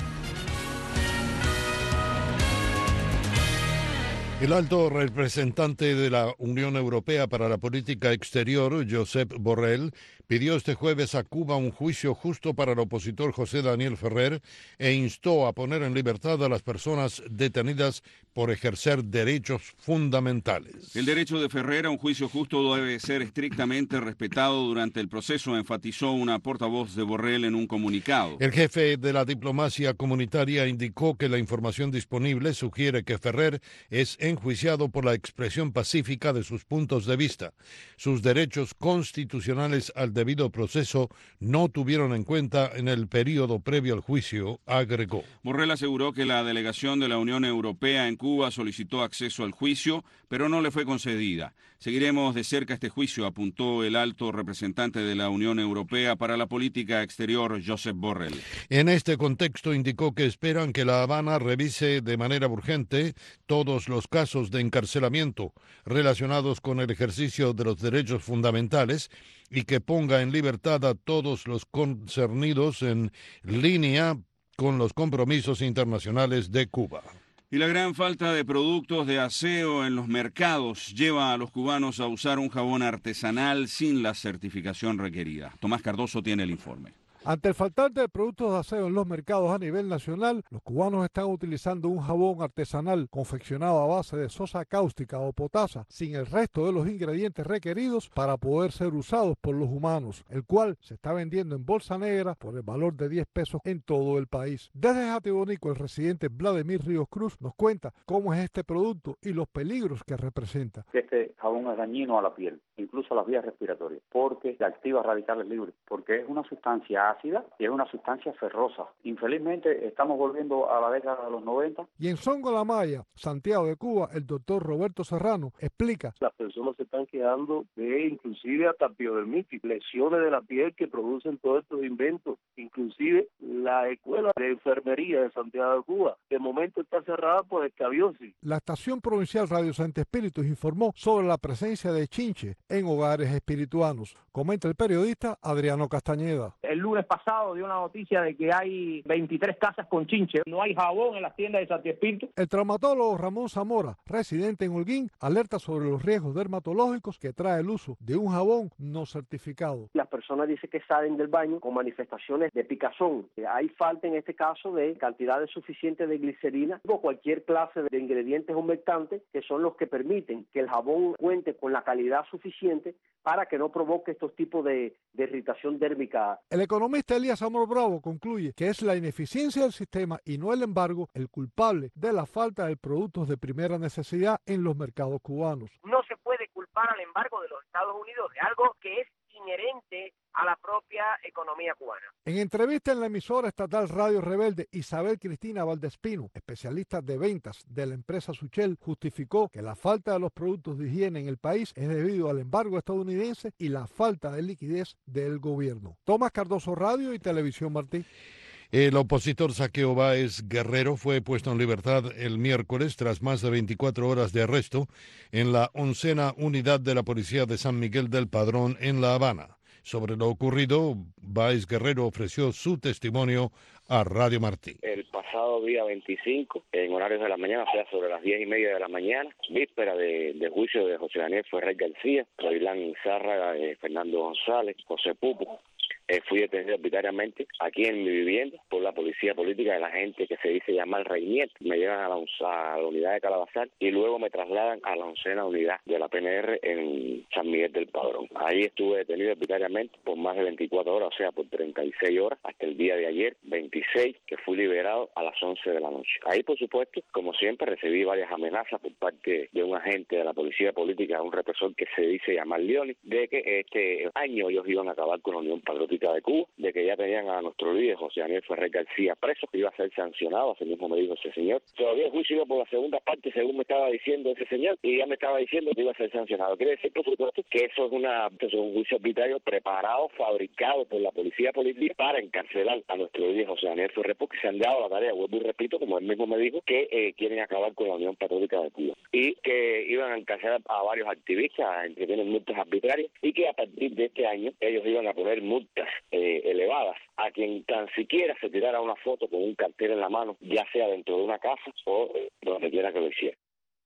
El alto representante de la Unión Europea para la Política Exterior, Josep Borrell, pidió este jueves a Cuba un juicio justo para el opositor José Daniel Ferrer e instó a poner en libertad a las personas detenidas por ejercer derechos fundamentales. El derecho de Ferrer a un juicio justo debe ser estrictamente respetado durante el proceso, enfatizó una portavoz de Borrell en un comunicado. El jefe de la diplomacia comunitaria indicó que la información disponible sugiere que Ferrer es enjuiciado por la expresión pacífica de sus puntos de vista. Sus derechos constitucionales al debido proceso no tuvieron en cuenta en el periodo previo al juicio, agregó. Borrell aseguró que la delegación de la Unión Europea en Cuba solicitó acceso al juicio, pero no le fue concedida. Seguiremos de cerca este juicio, apuntó el alto representante de la Unión Europea para la Política Exterior, Josep Borrell. En este contexto indicó que esperan que La Habana revise de manera urgente todos los casos de encarcelamiento relacionados con el ejercicio de los derechos fundamentales y que ponga en libertad a todos los concernidos en línea con los compromisos internacionales de Cuba. Y la gran falta de productos de aseo en los mercados lleva a los cubanos a usar un jabón artesanal sin la certificación requerida. Tomás Cardoso tiene el informe. Ante el faltante de productos de aseo en los mercados a nivel nacional, los cubanos están utilizando un jabón artesanal confeccionado a base de sosa cáustica o potasa sin el resto de los ingredientes requeridos para poder ser usados por los humanos, el cual se está vendiendo en bolsa negra por el valor de diez pesos en todo el país. Desde Jatibonico, el residente Vladimir Ríos Cruz nos cuenta cómo es este producto y los peligros que representa. Este jabón es dañino a la piel, incluso a las vías respiratorias, porque activa radicales libres, porque es una sustancia ácida y es una sustancia ferrosa. Infelizmente estamos volviendo a la década de los noventa. Y en Songo La Maya, Santiago de Cuba, el doctor Roberto Serrano explica. Las personas se están quedando de inclusive hasta piodermitis, lesiones de la piel que producen todos estos inventos. Inclusive la escuela de enfermería de Santiago de Cuba, de momento está cerrada por escabiosis. La estación provincial Radio Santo Espíritus informó sobre la presencia de chinche en hogares espirituanos. Comenta el periodista Adriano Castañeda. El lunes pasado dio una noticia de que hay veintitrés casas con chinche. No hay jabón en las tiendas de Santo Espíritu. El traumatólogo Ramón Zamora, residente en Holguín, alerta sobre los riesgos dermatológicos que trae el uso de un jabón no certificado. Las personas dicen que salen del baño con manifestaciones de picazón. Hay hay falta en este caso de cantidades suficientes de glicerina o cualquier clase de ingredientes humectantes que son los que permiten que el jabón cuente con la calidad suficiente para que no provoque estos tipos de, de irritación dérmica. El economista Elías Amor Bravo concluye que es la ineficiencia del sistema y no el embargo el culpable de la falta de productos de primera necesidad en los mercados cubanos. No se puede culpar al embargo de los Estados Unidos de algo que es inherente a la propia economía cubana. En entrevista en la emisora estatal Radio Rebelde, Isabel Cristina Valdespino, especialista de ventas de la empresa Suchel, justificó que la falta de los productos de higiene en el país es debido al embargo estadounidense y la falta de liquidez del gobierno. Tomás Cardoso, Radio y Televisión Martí. El opositor Saqueo Báez Guerrero fue puesto en libertad el miércoles tras más de veinticuatro horas de arresto en la oncena unidad de la policía de San Miguel del Padrón en La Habana. Sobre lo ocurrido, Báez Guerrero ofreció su testimonio a Radio Martí. El pasado día veinticinco, en horarios de la mañana, o sea, sobre las diez y media de la mañana, víspera de, de juicio de José Daniel Ferrer García, Roilán Zárraga, eh, Fernando González, José Pupo, Eh, fui detenido arbitrariamente aquí en mi vivienda por la policía política de la gente que se dice llamar Reinier. Me llevan a la, a la unidad de Calabazar y luego me trasladan a la oncena unidad de la P N R en San Miguel del Padrón. Ahí estuve detenido arbitrariamente por más de veinticuatro horas, o sea, por treinta y seis horas, hasta el día de ayer, veintiséis, que fui liberado a las once de la noche. Ahí, por supuesto, como siempre, recibí varias amenazas por parte de un agente de la policía política, un represor que se dice llamar Leoni, de que este año ellos iban a acabar con la Unión Patriótica de Cuba, de que ya tenían a nuestro líder José Daniel Ferrer García preso, que iba a ser sancionado, así mismo me dijo ese señor. Todavía el juicio iba por la segunda parte, según me estaba diciendo ese señor, y ya me estaba diciendo que iba a ser sancionado. Quiere decir, por supuesto, que eso es, una, eso es un juicio arbitrario preparado, fabricado por la policía política para encarcelar a nuestro líder José Daniel Ferrer, porque se han dado la tarea, vuelvo y repito, como él mismo me dijo, que eh, quieren acabar con la Unión Patriótica de Cuba y que iban a encarcelar a varios activistas que tienen multas arbitrarias y que a partir de este año ellos iban a poner multas Eh, elevadas a quien tan siquiera se tirara una foto con un cartel en la mano, ya sea dentro de una casa o eh, donde quiera que lo hiciera.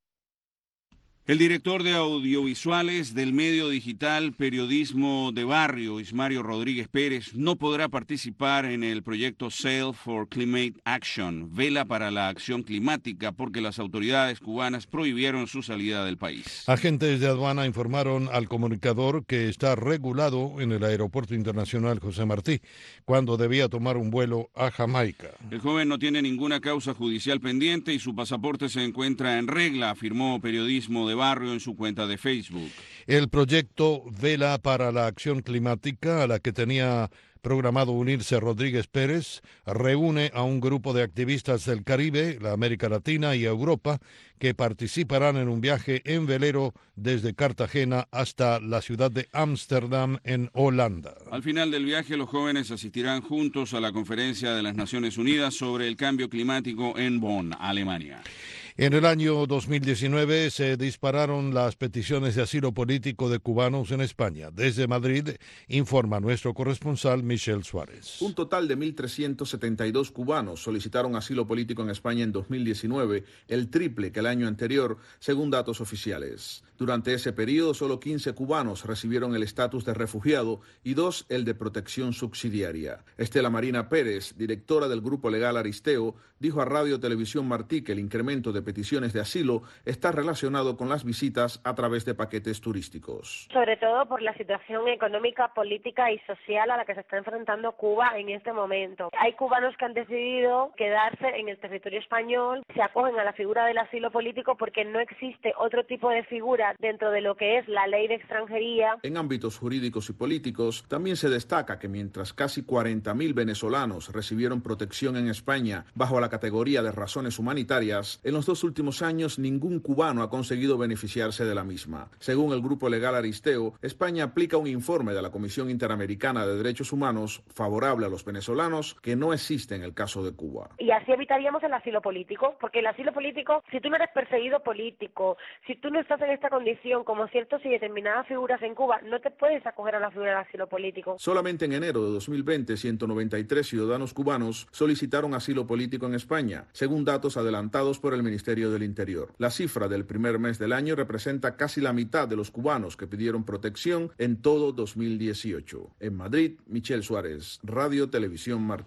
El director de audiovisuales del medio digital Periodismo de Barrio, Ismario Rodríguez Pérez, no podrá participar en el proyecto Sail for Climate Action, Vela para la Acción Climática, porque las autoridades cubanas prohibieron su salida del país. Agentes de aduana informaron al comunicador que está regulado en el Aeropuerto Internacional José Martí, cuando debía tomar un vuelo a Jamaica. El joven no tiene ninguna causa judicial pendiente y su pasaporte se encuentra en regla, afirmó Periodismo de Barrio en su cuenta de Facebook. El proyecto Vela para la Acción Climática, a la que tenía programado unirse Rodríguez Pérez, reúne a un grupo de activistas del Caribe, la América Latina y Europa, que participarán en un viaje en velero desde Cartagena hasta la ciudad de Ámsterdam, en Holanda. Al final del viaje, los jóvenes asistirán juntos a la Conferencia de las Naciones Unidas sobre el Cambio Climático en Bonn, Alemania. En el año dos mil diecinueve se dispararon las peticiones de asilo político de cubanos en España. Desde Madrid, informa nuestro corresponsal Michel Suárez. Un total de mil trescientos setenta y dos cubanos solicitaron asilo político en España en dos mil diecinueve, el triple que el año anterior, según datos oficiales. Durante ese periodo, solo quince cubanos recibieron el estatus de refugiado y dos el de protección subsidiaria. Estela Marina Pérez, directora del Grupo Legal Aristeo, dijo a Radio Televisión Martí que el incremento de peticiones de asilo está relacionado con las visitas a través de paquetes turísticos. Sobre todo por la situación económica, política y social a la que se está enfrentando Cuba en este momento. Hay cubanos que han decidido quedarse en el territorio español, se acogen a la figura del asilo político porque no existe otro tipo de figura dentro de lo que es la ley de extranjería. En ámbitos jurídicos y políticos, también se destaca que mientras casi cuarenta mil venezolanos recibieron protección en España bajo la categoría de razones humanitarias, en los dos últimos años ningún cubano ha conseguido beneficiarse de la misma. Según el Grupo Legal Aristeo, España aplica un informe de la Comisión Interamericana de Derechos Humanos favorable a los venezolanos que no existe en el caso de Cuba. Y así evitaríamos el asilo político, porque el asilo político, si tú no eres perseguido político, si tú no estás en esta condición como ciertos y determinadas figuras en Cuba, no te puedes acoger a la figura del asilo político. Solamente en enero de dos mil veinte, ciento noventa y tres ciudadanos cubanos solicitaron asilo político en España, según datos adelantados por el Ministerio del Interior. La cifra del primer mes del año representa casi la mitad de los cubanos que pidieron protección en todo dos mil dieciocho. En Madrid, Michel Suárez, Radio Televisión Martí.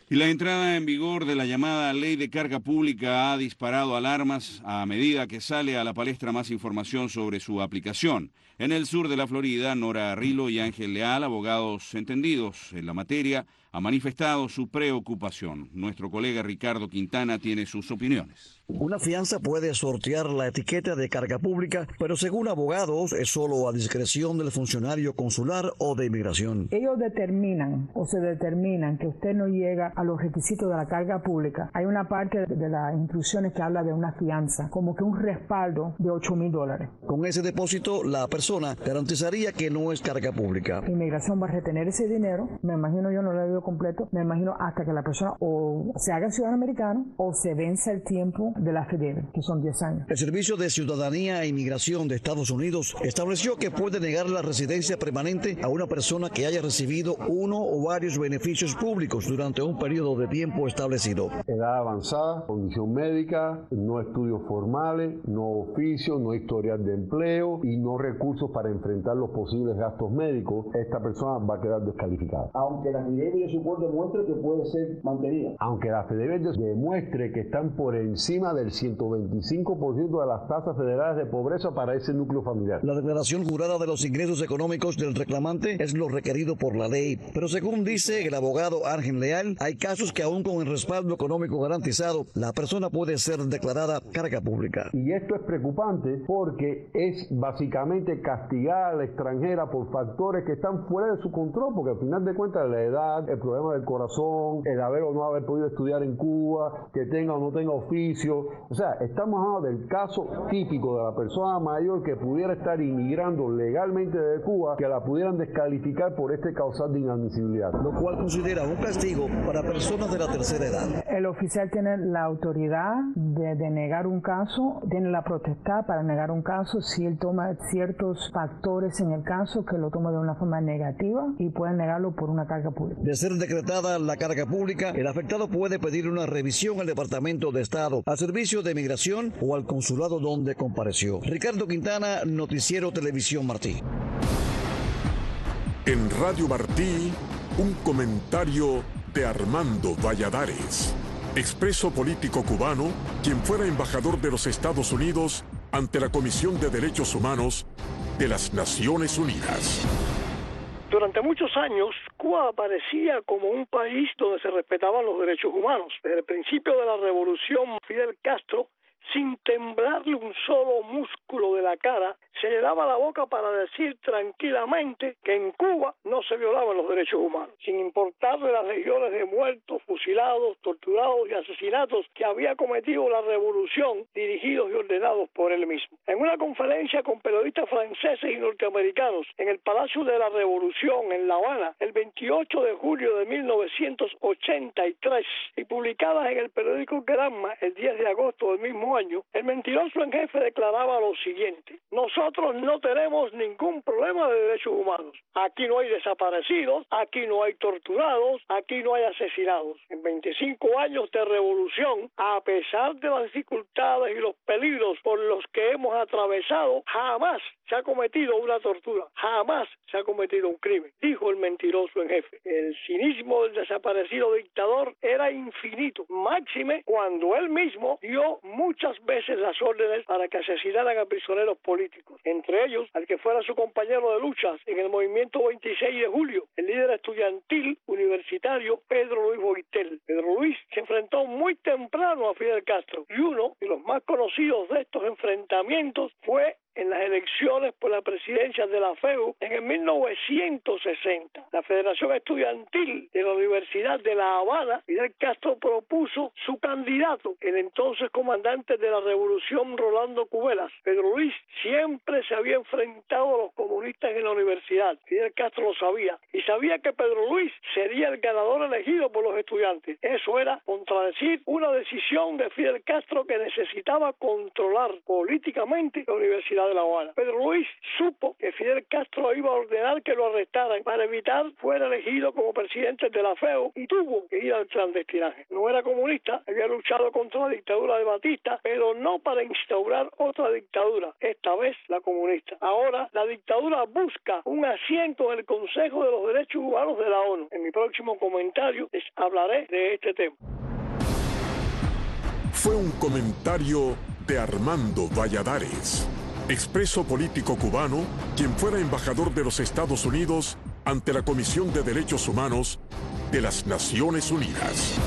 Y la entrada en vigor de la llamada Ley de Carga Pública ha disparado alarmas a medida que sale a la palestra más información sobre su aplicación. En el sur de la Florida, Nora Arrillo y Ángel Leal, abogados entendidos en la materia, han manifestado su preocupación. Nuestro colega Ricardo Quintana tiene sus opiniones. Una fianza puede sortear la etiqueta de carga pública, pero según abogados es solo a discreción del funcionario consular o de inmigración. Ellos determinan o se determinan que usted no llega a los requisitos de la carga pública. Hay una parte de las instrucciones que habla de una fianza, como que un respaldo de ocho mil dólares. Con ese depósito, la persona garantizaría que no es carga pública. Inmigración va a retener ese dinero, me imagino, yo no lo he leído completo, me imagino hasta que la persona o se haga ciudadano americano o se vence el tiempo de la F D B, que son diez años. El Servicio de Ciudadanía e Inmigración de Estados Unidos estableció que puede negar la residencia permanente a una persona que haya recibido uno o varios beneficios públicos durante un periodo de tiempo establecido. Edad avanzada, condición médica, no estudios formales, no oficio, no historial de empleo y no recursos para enfrentar los posibles gastos médicos. Esta persona va a quedar descalificada. Aunque la F D B de su cuerpo demuestre que puede ser mantenida. Aunque la F D B demuestre que están por encima del ciento veinticinco por ciento de las tasas federales de pobreza para ese núcleo familiar. La declaración jurada de los ingresos económicos del reclamante es lo requerido por la ley, pero según dice el abogado Ángel Leal, hay casos que aún con el respaldo económico garantizado, la persona puede ser declarada carga pública. Y esto es preocupante porque es básicamente castigar a la extranjera por factores que están fuera de su control, porque al final de cuentas la edad, el problema del corazón, el haber o no haber podido estudiar en Cuba, que tenga o no tenga oficio. O sea, estamos hablando del caso típico de la persona mayor que pudiera estar inmigrando legalmente de Cuba, que la pudieran descalificar por este causal de inadmisibilidad. Lo cual considera un castigo para personas de la tercera edad. El oficial tiene la autoridad de denegar un caso, tiene la potestad para negar un caso si él toma ciertos factores en el caso que lo toma de una forma negativa y puede negarlo por una carga pública. De ser decretada la carga pública, el afectado puede pedir una revisión al Departamento de Estado, al Servicio de Migración o al consulado donde compareció. Ricardo Quintana, Noticiero Televisión Martí. En Radio Martí, un comentario de Armando Valladares, expreso político cubano, quien fuera embajador de los Estados Unidos ante la Comisión de Derechos Humanos de las Naciones Unidas. Durante muchos años, Cuba aparecía como un país donde se respetaban los derechos humanos. Desde el principio de la revolución, Fidel Castro, sin temblarle un solo músculo de la cara, se le daba la boca para decir tranquilamente que en Cuba no se violaban los derechos humanos, sin importarle las legiones de muertos, fusilados, torturados y asesinatos que había cometido la revolución, dirigidos y ordenados por él mismo. En una conferencia con periodistas franceses y norteamericanos en el Palacio de la Revolución en La Habana, el veintiocho de julio de mil novecientos ochenta y tres, y publicadas en el periódico Granma el diez de agosto del mismo año, el mentiroso en jefe declaraba lo siguiente: nosotros no tenemos ningún problema de derechos humanos. Aquí no hay desaparecidos, aquí no hay torturados, aquí no hay asesinados. En veinticinco años de revolución, a pesar de las dificultades y los peligros por los que hemos atravesado, jamás se ha cometido una tortura, jamás se ha cometido un crimen, dijo el mentiroso en jefe. El cinismo del desaparecido dictador era infinito, máxime cuando él mismo dio muchas veces las órdenes para que asesinaran a prisioneros políticos, entre ellos al que fuera su compañero de luchas en el movimiento veintiséis de julio, el líder estudiantil universitario Pedro Luis Boitel. Pedro Luis se enfrentó muy temprano a Fidel Castro y uno de los más conocidos de estos enfrentamientos fue en las elecciones por la presidencia de la F E U en el mil novecientos sesenta. La Federación Estudiantil de la Universidad de La Habana, Fidel Castro propuso su candidato, el entonces comandante de la revolución Rolando Cubelas. Pedro Luis siempre se había enfrentado a los comunistas en la universidad. Fidel Castro lo sabía y sabía que Pedro Luis sería el ganador elegido por los estudiantes. Eso era contradecir una decisión de Fidel Castro que necesitaba controlar políticamente la Universidad de La Habana. Pedro Luis supo que Fidel Castro iba a ordenar que lo arrestaran para evitar fuera elegido como presidente de la F E U y tuvo que ir al clandestinaje. No era comunista, había luchado contra la dictadura de Batista, pero no para instaurar otra dictadura, esta vez la comunista. Ahora la dictadura busca un asiento en el Consejo de los Derechos Humanos de la ONU. En mi próximo comentario les hablaré de este tema. Fue un comentario de Armando Valladares, expreso político cubano, quien fuera embajador de los Estados Unidos ante la Comisión de Derechos Humanos de las Naciones Unidas.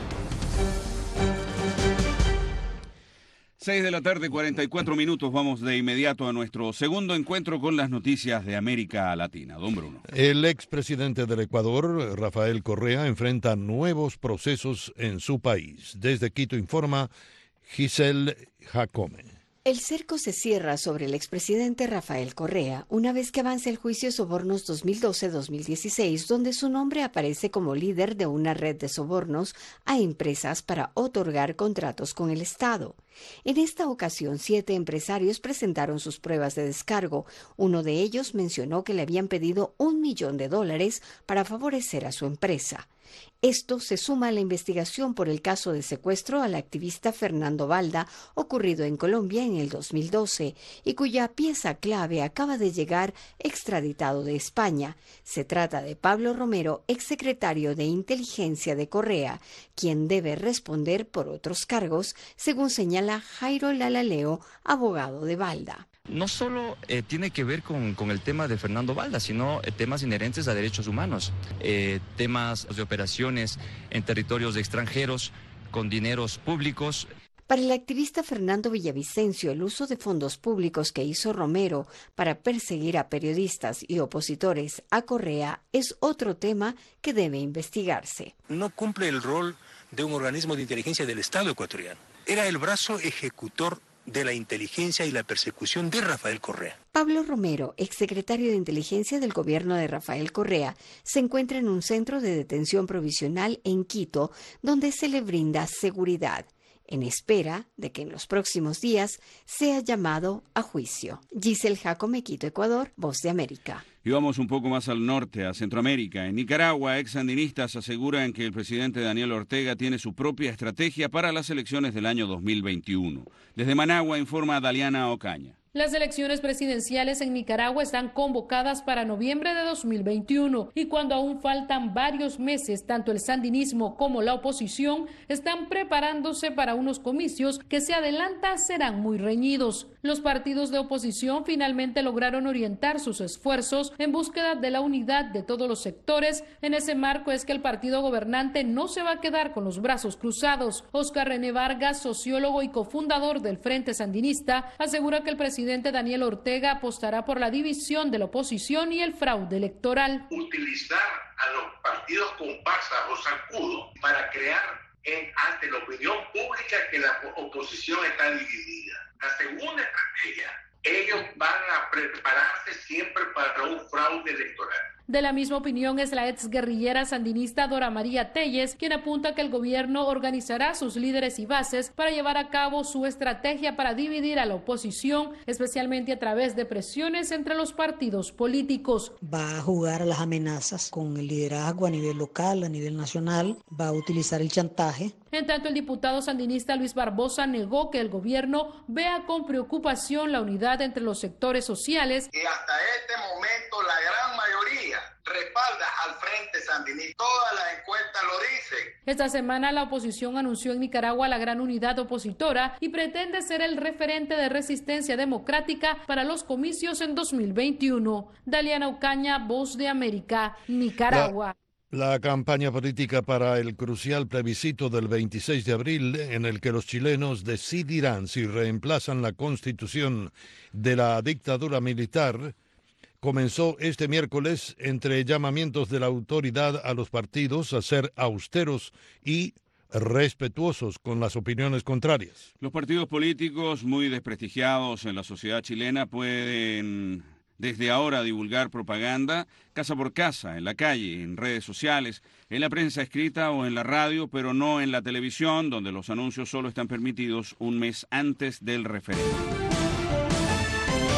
seis de la tarde, cuarenta y cuatro minutos. Vamos de inmediato a nuestro segundo encuentro con las noticias de América Latina. Don Bruno. El expresidente del Ecuador, Rafael Correa, enfrenta nuevos procesos en su país. Desde Quito informa Giselle Jacome. El cerco se cierra sobre el expresidente Rafael Correa una vez que avance el juicio Sobornos dos mil doce a dos mil dieciséis, donde su nombre aparece como líder de una red de sobornos a empresas para otorgar contratos con el Estado. En esta ocasión, siete empresarios presentaron sus pruebas de descargo. Uno de ellos mencionó que le habían pedido un millón de dólares para favorecer a su empresa. Esto se suma a la investigación por el caso de secuestro al activista Fernando Balda, ocurrido en Colombia en el dos mil doce, y cuya pieza clave acaba de llegar extraditado de España. Se trata de Pablo Romero, exsecretario de Inteligencia de Correa, quien debe responder por otros cargos, según señala Jairo Lalaleo, abogado de Balda. No solo eh, tiene que ver con, con el tema de Fernando Balda, sino eh, temas inherentes a derechos humanos, eh, temas de operaciones en territorios extranjeros con dineros públicos. Para el activista Fernando Villavicencio, el uso de fondos públicos que hizo Romero para perseguir a periodistas y opositores a Correa es otro tema que debe investigarse. No cumple el rol de un organismo de inteligencia del Estado ecuatoriano. Era el brazo ejecutor de la inteligencia y la persecución de Rafael Correa. Pablo Romero, exsecretario de Inteligencia del gobierno de Rafael Correa, se encuentra en un centro de detención provisional en Quito, donde se le brinda seguridad, en espera de que en los próximos días sea llamado a juicio. Giselle Jacome, Quito, Ecuador, Voz de América. Y vamos un poco más al norte, a Centroamérica. En Nicaragua, ex sandinistas aseguran que el presidente Daniel Ortega tiene su propia estrategia para las elecciones del año dos mil veintiuno. Desde Managua informa Daliana Ocaña. Las elecciones presidenciales en Nicaragua están convocadas para noviembre de dos mil veintiuno y cuando aún faltan varios meses, tanto el sandinismo como la oposición están preparándose para unos comicios que se adelanta serán muy reñidos. Los partidos de oposición finalmente lograron orientar sus esfuerzos en búsqueda de la unidad de todos los sectores. En ese marco es que el partido gobernante no se va a quedar con los brazos cruzados. Oscar René Vargas, sociólogo y cofundador del Frente Sandinista, asegura que el presidente El presidente Daniel Ortega apostará por la división de la oposición y el fraude electoral. Utilizar a los partidos comparsas o zancudos para crear en, ante la opinión pública que la oposición está dividida. La segunda estrategia, ellos van a prepararse siempre para un fraude electoral. De la misma opinión es la exguerrillera sandinista Dora María Telles, quien apunta que el gobierno organizará a sus líderes y bases para llevar a cabo su estrategia para dividir a la oposición, especialmente a través de presiones entre los partidos políticos. Va a jugar a las amenazas con el liderazgo a nivel local, a nivel nacional, va a utilizar el chantaje. En tanto, el diputado sandinista Luis Barbosa negó que el gobierno vea con preocupación la unidad entre los sectores sociales. Y hasta este momento la gran mayoría respalda al Frente Sandinista. Todas las encuestas lo dicen. Esta semana la oposición anunció en Nicaragua la gran unidad opositora y pretende ser el referente de resistencia democrática para los comicios en dos mil veintiuno. Daliana Ocaña, Voz de América, Nicaragua. La... La campaña política para el crucial plebiscito del veintiséis de abril, en el que los chilenos decidirán si reemplazan la constitución de la dictadura militar, comenzó este miércoles entre llamamientos de la autoridad a los partidos a ser austeros y respetuosos con las opiniones contrarias. Los partidos políticos muy desprestigiados en la sociedad chilena pueden desde ahora divulgar propaganda casa por casa, en la calle, en redes sociales, en la prensa escrita o en la radio, pero no en la televisión, donde los anuncios solo están permitidos un mes antes del referéndum.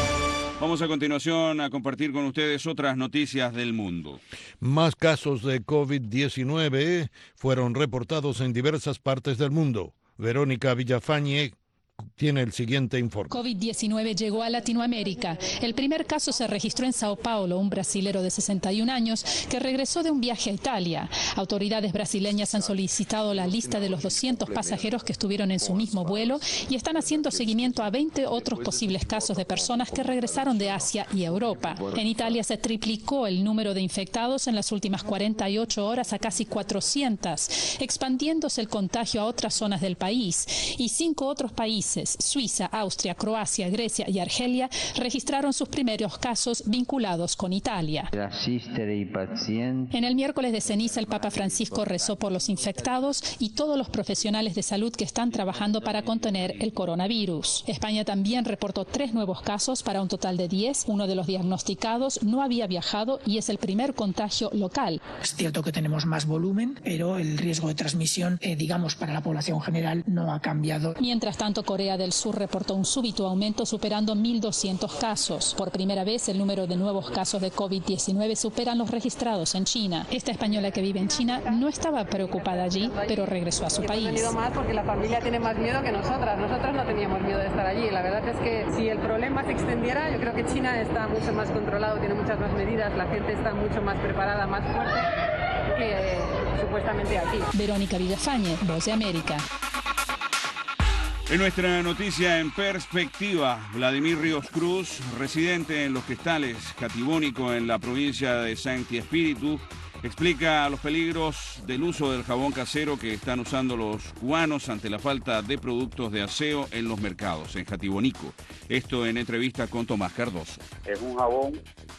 Vamos a continuación a compartir con ustedes otras noticias del mundo. Más casos de COVID diecinueve fueron reportados en diversas partes del mundo. Verónica Villafañe tiene el siguiente informe. COVID diecinueve llegó a Latinoamérica. El primer caso se registró en Sao Paulo, un brasilero de sesenta y un años que regresó de un viaje a Italia. Autoridades brasileñas han solicitado la lista de los doscientos pasajeros que estuvieron en su mismo vuelo y están haciendo seguimiento a veinte otros posibles casos de personas que regresaron de Asia y Europa. En Italia se triplicó el número de infectados en las últimas cuarenta y ocho horas a casi cuatrocientos, expandiéndose el contagio a otras zonas del país. Y cinco otros países, Suiza, Austria, Croacia, Grecia y Argelia, registraron sus primeros casos vinculados con Italia. En el miércoles de ceniza, el Papa Francisco rezó por los infectados y todos los profesionales de salud que están trabajando para contener el coronavirus. España también reportó tres nuevos casos para un total de diez. Uno de los diagnosticados no había viajado y es el primer contagio local. Es cierto que tenemos más volumen, pero el riesgo de transmisión, eh, digamos, para la población general no ha cambiado. Mientras tanto, Corea del Sur reportó un súbito aumento superando mil doscientos casos. Por primera vez, el número de nuevos casos de COVID diecinueve superan los registrados en China. Esta española que vive en China no estaba preocupada allí, pero regresó a su país. Hemos venido más porque la familia tiene más miedo que nosotras. Nosotros no teníamos miedo de estar allí. La verdad es que si el problema se extendiera, yo creo que China está mucho más controlado, tiene muchas más medidas, la gente está mucho más preparada, más fuerte que eh, supuestamente aquí. Verónica Villafañe, Voz de América. En nuestra noticia en perspectiva, Vladimir Ríos Cruz, residente en Los Questales, Catibónico, en la provincia de Sancti Espíritu, explica los peligros del uso del jabón casero que están usando los cubanos ante la falta de productos de aseo en los mercados, en Catibónico. Esto en entrevista con Tomás Cardoso. Es un jabón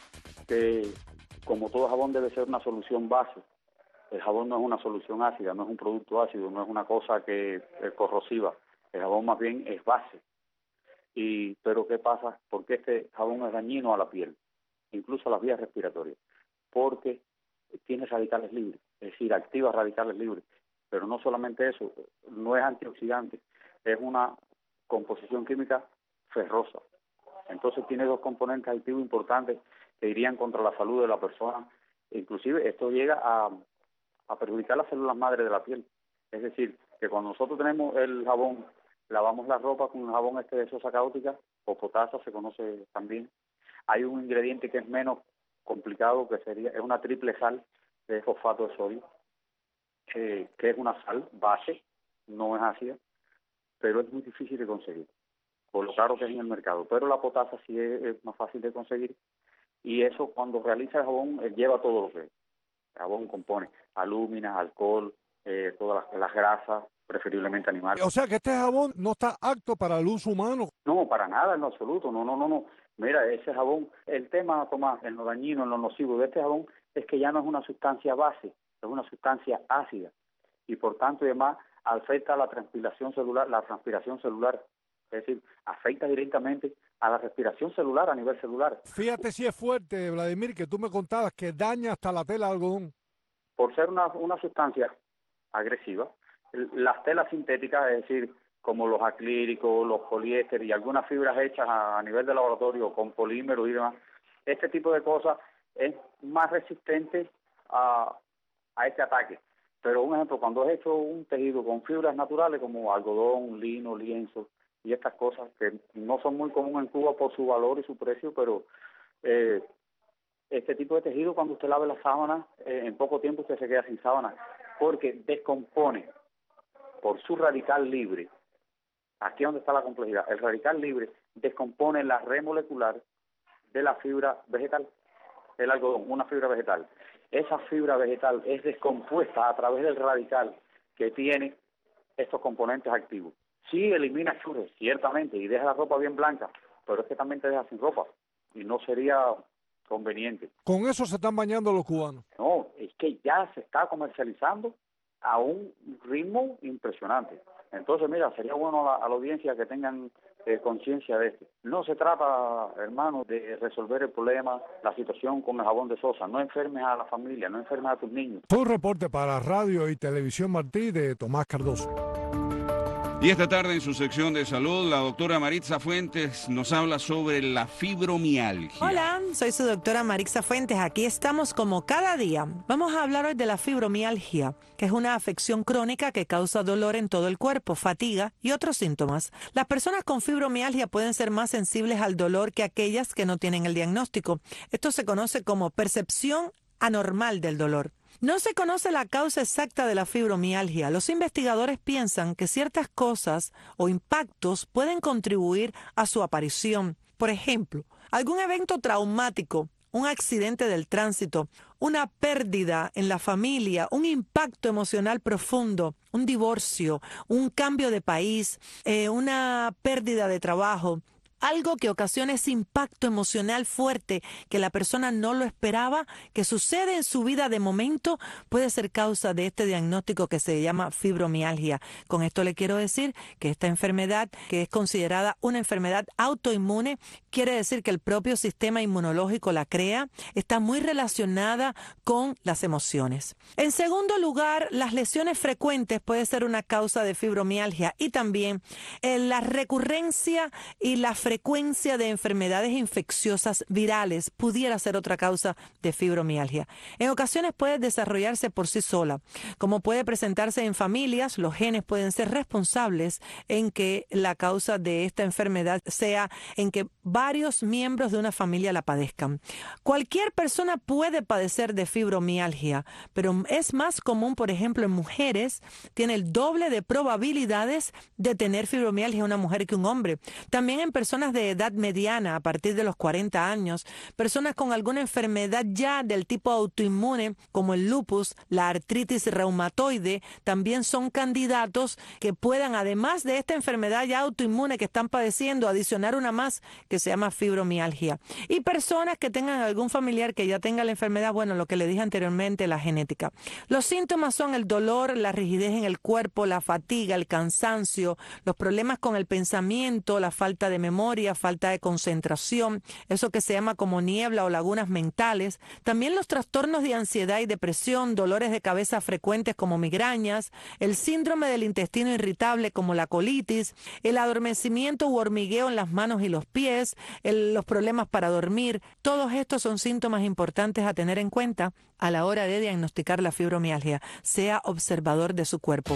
que, como todo jabón, debe ser una solución base. El jabón no es una solución ácida, no es un producto ácido, no es una cosa que es corrosiva. El jabón más bien es base. Y, pero ¿qué pasa? Porque este jabón es dañino a la piel, incluso a las vías respiratorias, porque tiene radicales libres, es decir, activa radicales libres. Pero no solamente eso, no es antioxidante, es una composición química ferrosa. Entonces tiene dos componentes activos importantes que irían contra la salud de la persona. Inclusive esto llega a, a perjudicar las células madre de la piel. Es decir, que cuando nosotros tenemos el jabón, lavamos la ropa con un jabón este de sosa cáustica o potasa, se conoce también. Hay un ingrediente que es menos complicado, que sería es una triple sal de fosfato de sodio, que, que es una sal base, no es ácida, pero es muy difícil de conseguir, por lo caro que es en el mercado. Pero la potasa sí es, es más fácil de conseguir, y eso cuando realiza el jabón eh, lleva todo lo que es. El jabón compone alúminas, alcohol, eh, todas las, las grasas, preferiblemente animales. O sea que este jabón no está apto para el uso humano. No, para nada, en lo absoluto, no, no, no, no. Mira, ese jabón, el tema, Tomás, en lo dañino, en lo nocivo de este jabón, es que ya no es una sustancia base, es una sustancia ácida, y por tanto, además, afecta a la transpiración celular, la transpiración celular, es decir, afecta directamente a la respiración celular a nivel celular. Fíjate si es fuerte, Vladimir, que tú me contabas que daña hasta la tela de algodón. Por ser una, una sustancia agresiva, las telas sintéticas, es decir, como los acrílicos, los poliésteres y algunas fibras hechas a, a nivel de laboratorio con polímeros y demás, este tipo de cosas es más resistente a, a este ataque. Pero un ejemplo, cuando es hecho un tejido con fibras naturales como algodón, lino, lienzo y estas cosas que no son muy comunes en Cuba por su valor y su precio, pero eh, este tipo de tejido, cuando usted lave la sábana, eh, en poco tiempo usted se queda sin sábana, porque descompone por su radical libre. Aquí es donde está la complejidad. El radical libre descompone la red molecular de la fibra vegetal, el algodón, una fibra vegetal. Esa fibra vegetal es descompuesta a través del radical que tiene estos componentes activos. Sí elimina churros, ciertamente, y deja la ropa bien blanca, pero es que también te deja sin ropa, y no sería conveniente. ¿Con eso se están bañando los cubanos? No, es que ya se está comercializando a un ritmo impresionante. Entonces, mira, sería bueno a la, a la audiencia que tengan eh, conciencia de esto. No se trata, hermano, de resolver el problema, la situación con el jabón de sosa. No enfermes a la familia, no enfermes a tus niños. Fue un reporte para Radio y Televisión Martí de Tomás Cardoso. Y esta tarde en su sección de salud, la doctora Maritza Fuentes nos habla sobre la fibromialgia. Hola, soy su doctora Maritza Fuentes. Aquí estamos como cada día. Vamos a hablar hoy de la fibromialgia, que es una afección crónica que causa dolor en todo el cuerpo, fatiga y otros síntomas. Las personas con fibromialgia pueden ser más sensibles al dolor que aquellas que no tienen el diagnóstico. Esto se conoce como percepción anormal del dolor. No se conoce la causa exacta de la fibromialgia. Los investigadores piensan que ciertas cosas o impactos pueden contribuir a su aparición. Por ejemplo, algún evento traumático, un accidente del tránsito, una pérdida en la familia, un impacto emocional profundo, un divorcio, un cambio de país, eh, una pérdida de trabajo. Algo que ocasiona ese impacto emocional fuerte que la persona no lo esperaba, que sucede en su vida de momento, puede ser causa de este diagnóstico que se llama fibromialgia. Con esto le quiero decir que esta enfermedad, que es considerada una enfermedad autoinmune, quiere decir que el propio sistema inmunológico la crea, está muy relacionada con las emociones. En segundo lugar, las lesiones frecuentes puede ser una causa de fibromialgia y también eh, la recurrencia y la frecuencia frecuencia de enfermedades infecciosas virales pudiera ser otra causa de fibromialgia. En ocasiones puede desarrollarse por sí sola. Como puede presentarse en familias, los genes pueden ser responsables en que la causa de esta enfermedad sea en que varios miembros de una familia la padezcan. Cualquier persona puede padecer de fibromialgia, pero es más común, por ejemplo, en mujeres, tiene el doble de probabilidades de tener fibromialgia una mujer que un hombre. También en personas de edad mediana, a partir de los cuarenta años, personas con alguna enfermedad ya del tipo autoinmune, como el lupus, la artritis reumatoide, también son candidatos que puedan, además de esta enfermedad ya autoinmune que están padeciendo, adicionar una más que se llama fibromialgia. Y personas que tengan algún familiar que ya tenga la enfermedad, bueno, lo que le dije anteriormente, la genética. Los síntomas son el dolor, la rigidez en el cuerpo, la fatiga, el cansancio, los problemas con el pensamiento, la falta de memoria, falta de concentración, eso que se llama como niebla o lagunas mentales. También los trastornos de ansiedad y depresión, dolores de cabeza frecuentes como migrañas, el síndrome del intestino irritable como la colitis, el adormecimiento u hormigueo en las manos y los pies, el, los problemas para dormir. Todos estos son síntomas importantes a tener en cuenta a la hora de diagnosticar la fibromialgia. Sea observador de su cuerpo.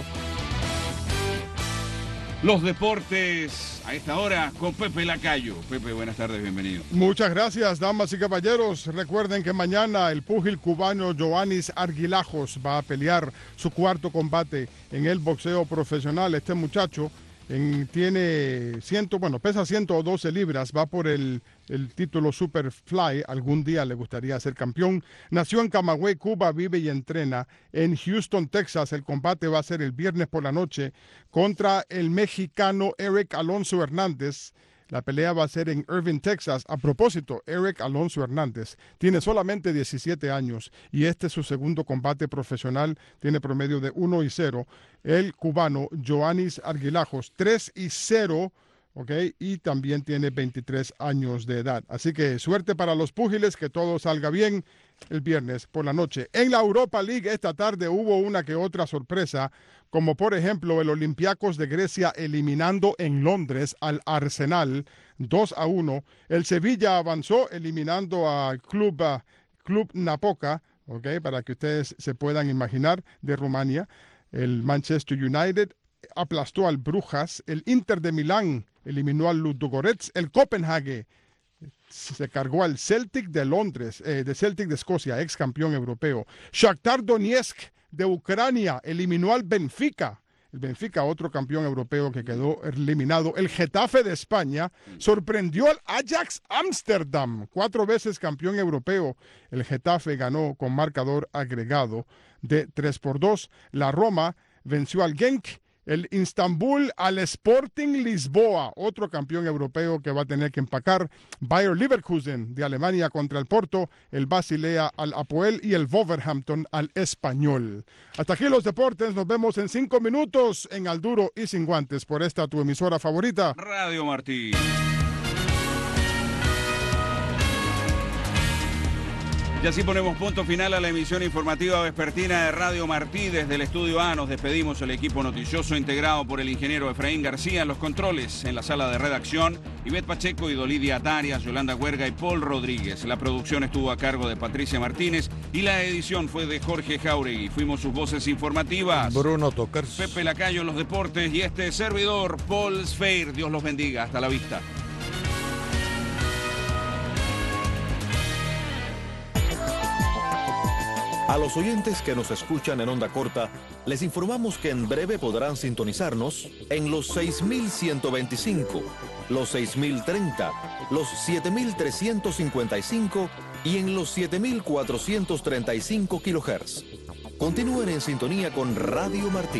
Los deportes a esta hora con Pepe Lacayo. Pepe, buenas tardes, bienvenido. Muchas gracias, damas y caballeros. Recuerden que mañana el púgil cubano Joannis Arguilajos va a pelear su cuarto combate en el boxeo profesional. Este muchacho en, tiene ciento, bueno, pesa ciento doce libras, va por el, el título Superfly. Algún día le gustaría ser campeón. Nació en Camagüey, Cuba, vive y entrena en Houston, Texas. El combate va a ser el viernes por la noche contra el mexicano Eric Alonso Hernández. La pelea va a ser en Irving, Texas. A propósito, Eric Alonso Hernández tiene solamente diecisiete años y este es su segundo combate profesional. Tiene promedio de uno y cero. El cubano Joannis Arguilajos, tres y cero. ¿ok? Y también tiene veintitrés años de edad. Así que suerte para los púgiles, que todo salga bien el viernes por la noche. En la Europa League esta tarde hubo una que otra sorpresa, como por ejemplo el Olympiacos de Grecia eliminando en Londres al Arsenal dos a uno. El Sevilla avanzó eliminando al Club, uh, Club Napoca, ¿ok? Para que ustedes se puedan imaginar, de Rumania. El Manchester United aplastó al Brujas. El Inter de Milán eliminó al Ludogorets. El Copenhague se cargó al Celtic de Londres, eh, de Celtic de Escocia, ex campeón europeo. Shakhtar Donetsk de Ucrania eliminó al Benfica. El Benfica, otro campeón europeo que quedó eliminado. El Getafe de España sorprendió al Ajax Ámsterdam, cuatro veces campeón europeo. El Getafe ganó con marcador agregado de tres por dos. La Roma venció al Genk. El Istanbul al Sporting Lisboa, otro campeón europeo que va a tener que empacar. Bayer Leverkusen de Alemania contra el Porto, el Basilea al Apoel y el Wolverhampton al Español. Hasta aquí los deportes, nos vemos en cinco minutos en Al Duro y Sin Guantes por esta tu emisora favorita, Radio Martí. Y así ponemos punto final a la emisión informativa vespertina de Radio Martí. Desde el Estudio A nos despedimos, el equipo noticioso integrado por el ingeniero Efraín García en los controles, en la sala de redacción, Ivette Pacheco y Dolidia Atarias, Yolanda Huerga y Paul Rodríguez. La producción estuvo a cargo de Patricia Martínez y la edición fue de Jorge Jauregui. Fuimos sus voces informativas. Bruno Tocars, Pepe Lacayo en los deportes y este servidor, Paul Sfeir. Dios los bendiga. Hasta la vista. A los oyentes que nos escuchan en onda corta, les informamos que en breve podrán sintonizarnos en los seis mil ciento veinticinco, los seis mil treinta, los siete mil trescientos cincuenta y cinco y en los siete mil cuatrocientos treinta y cinco kilohertz. Continúen en sintonía con Radio Martí.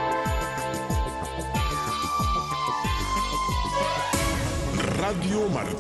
Radio Martí.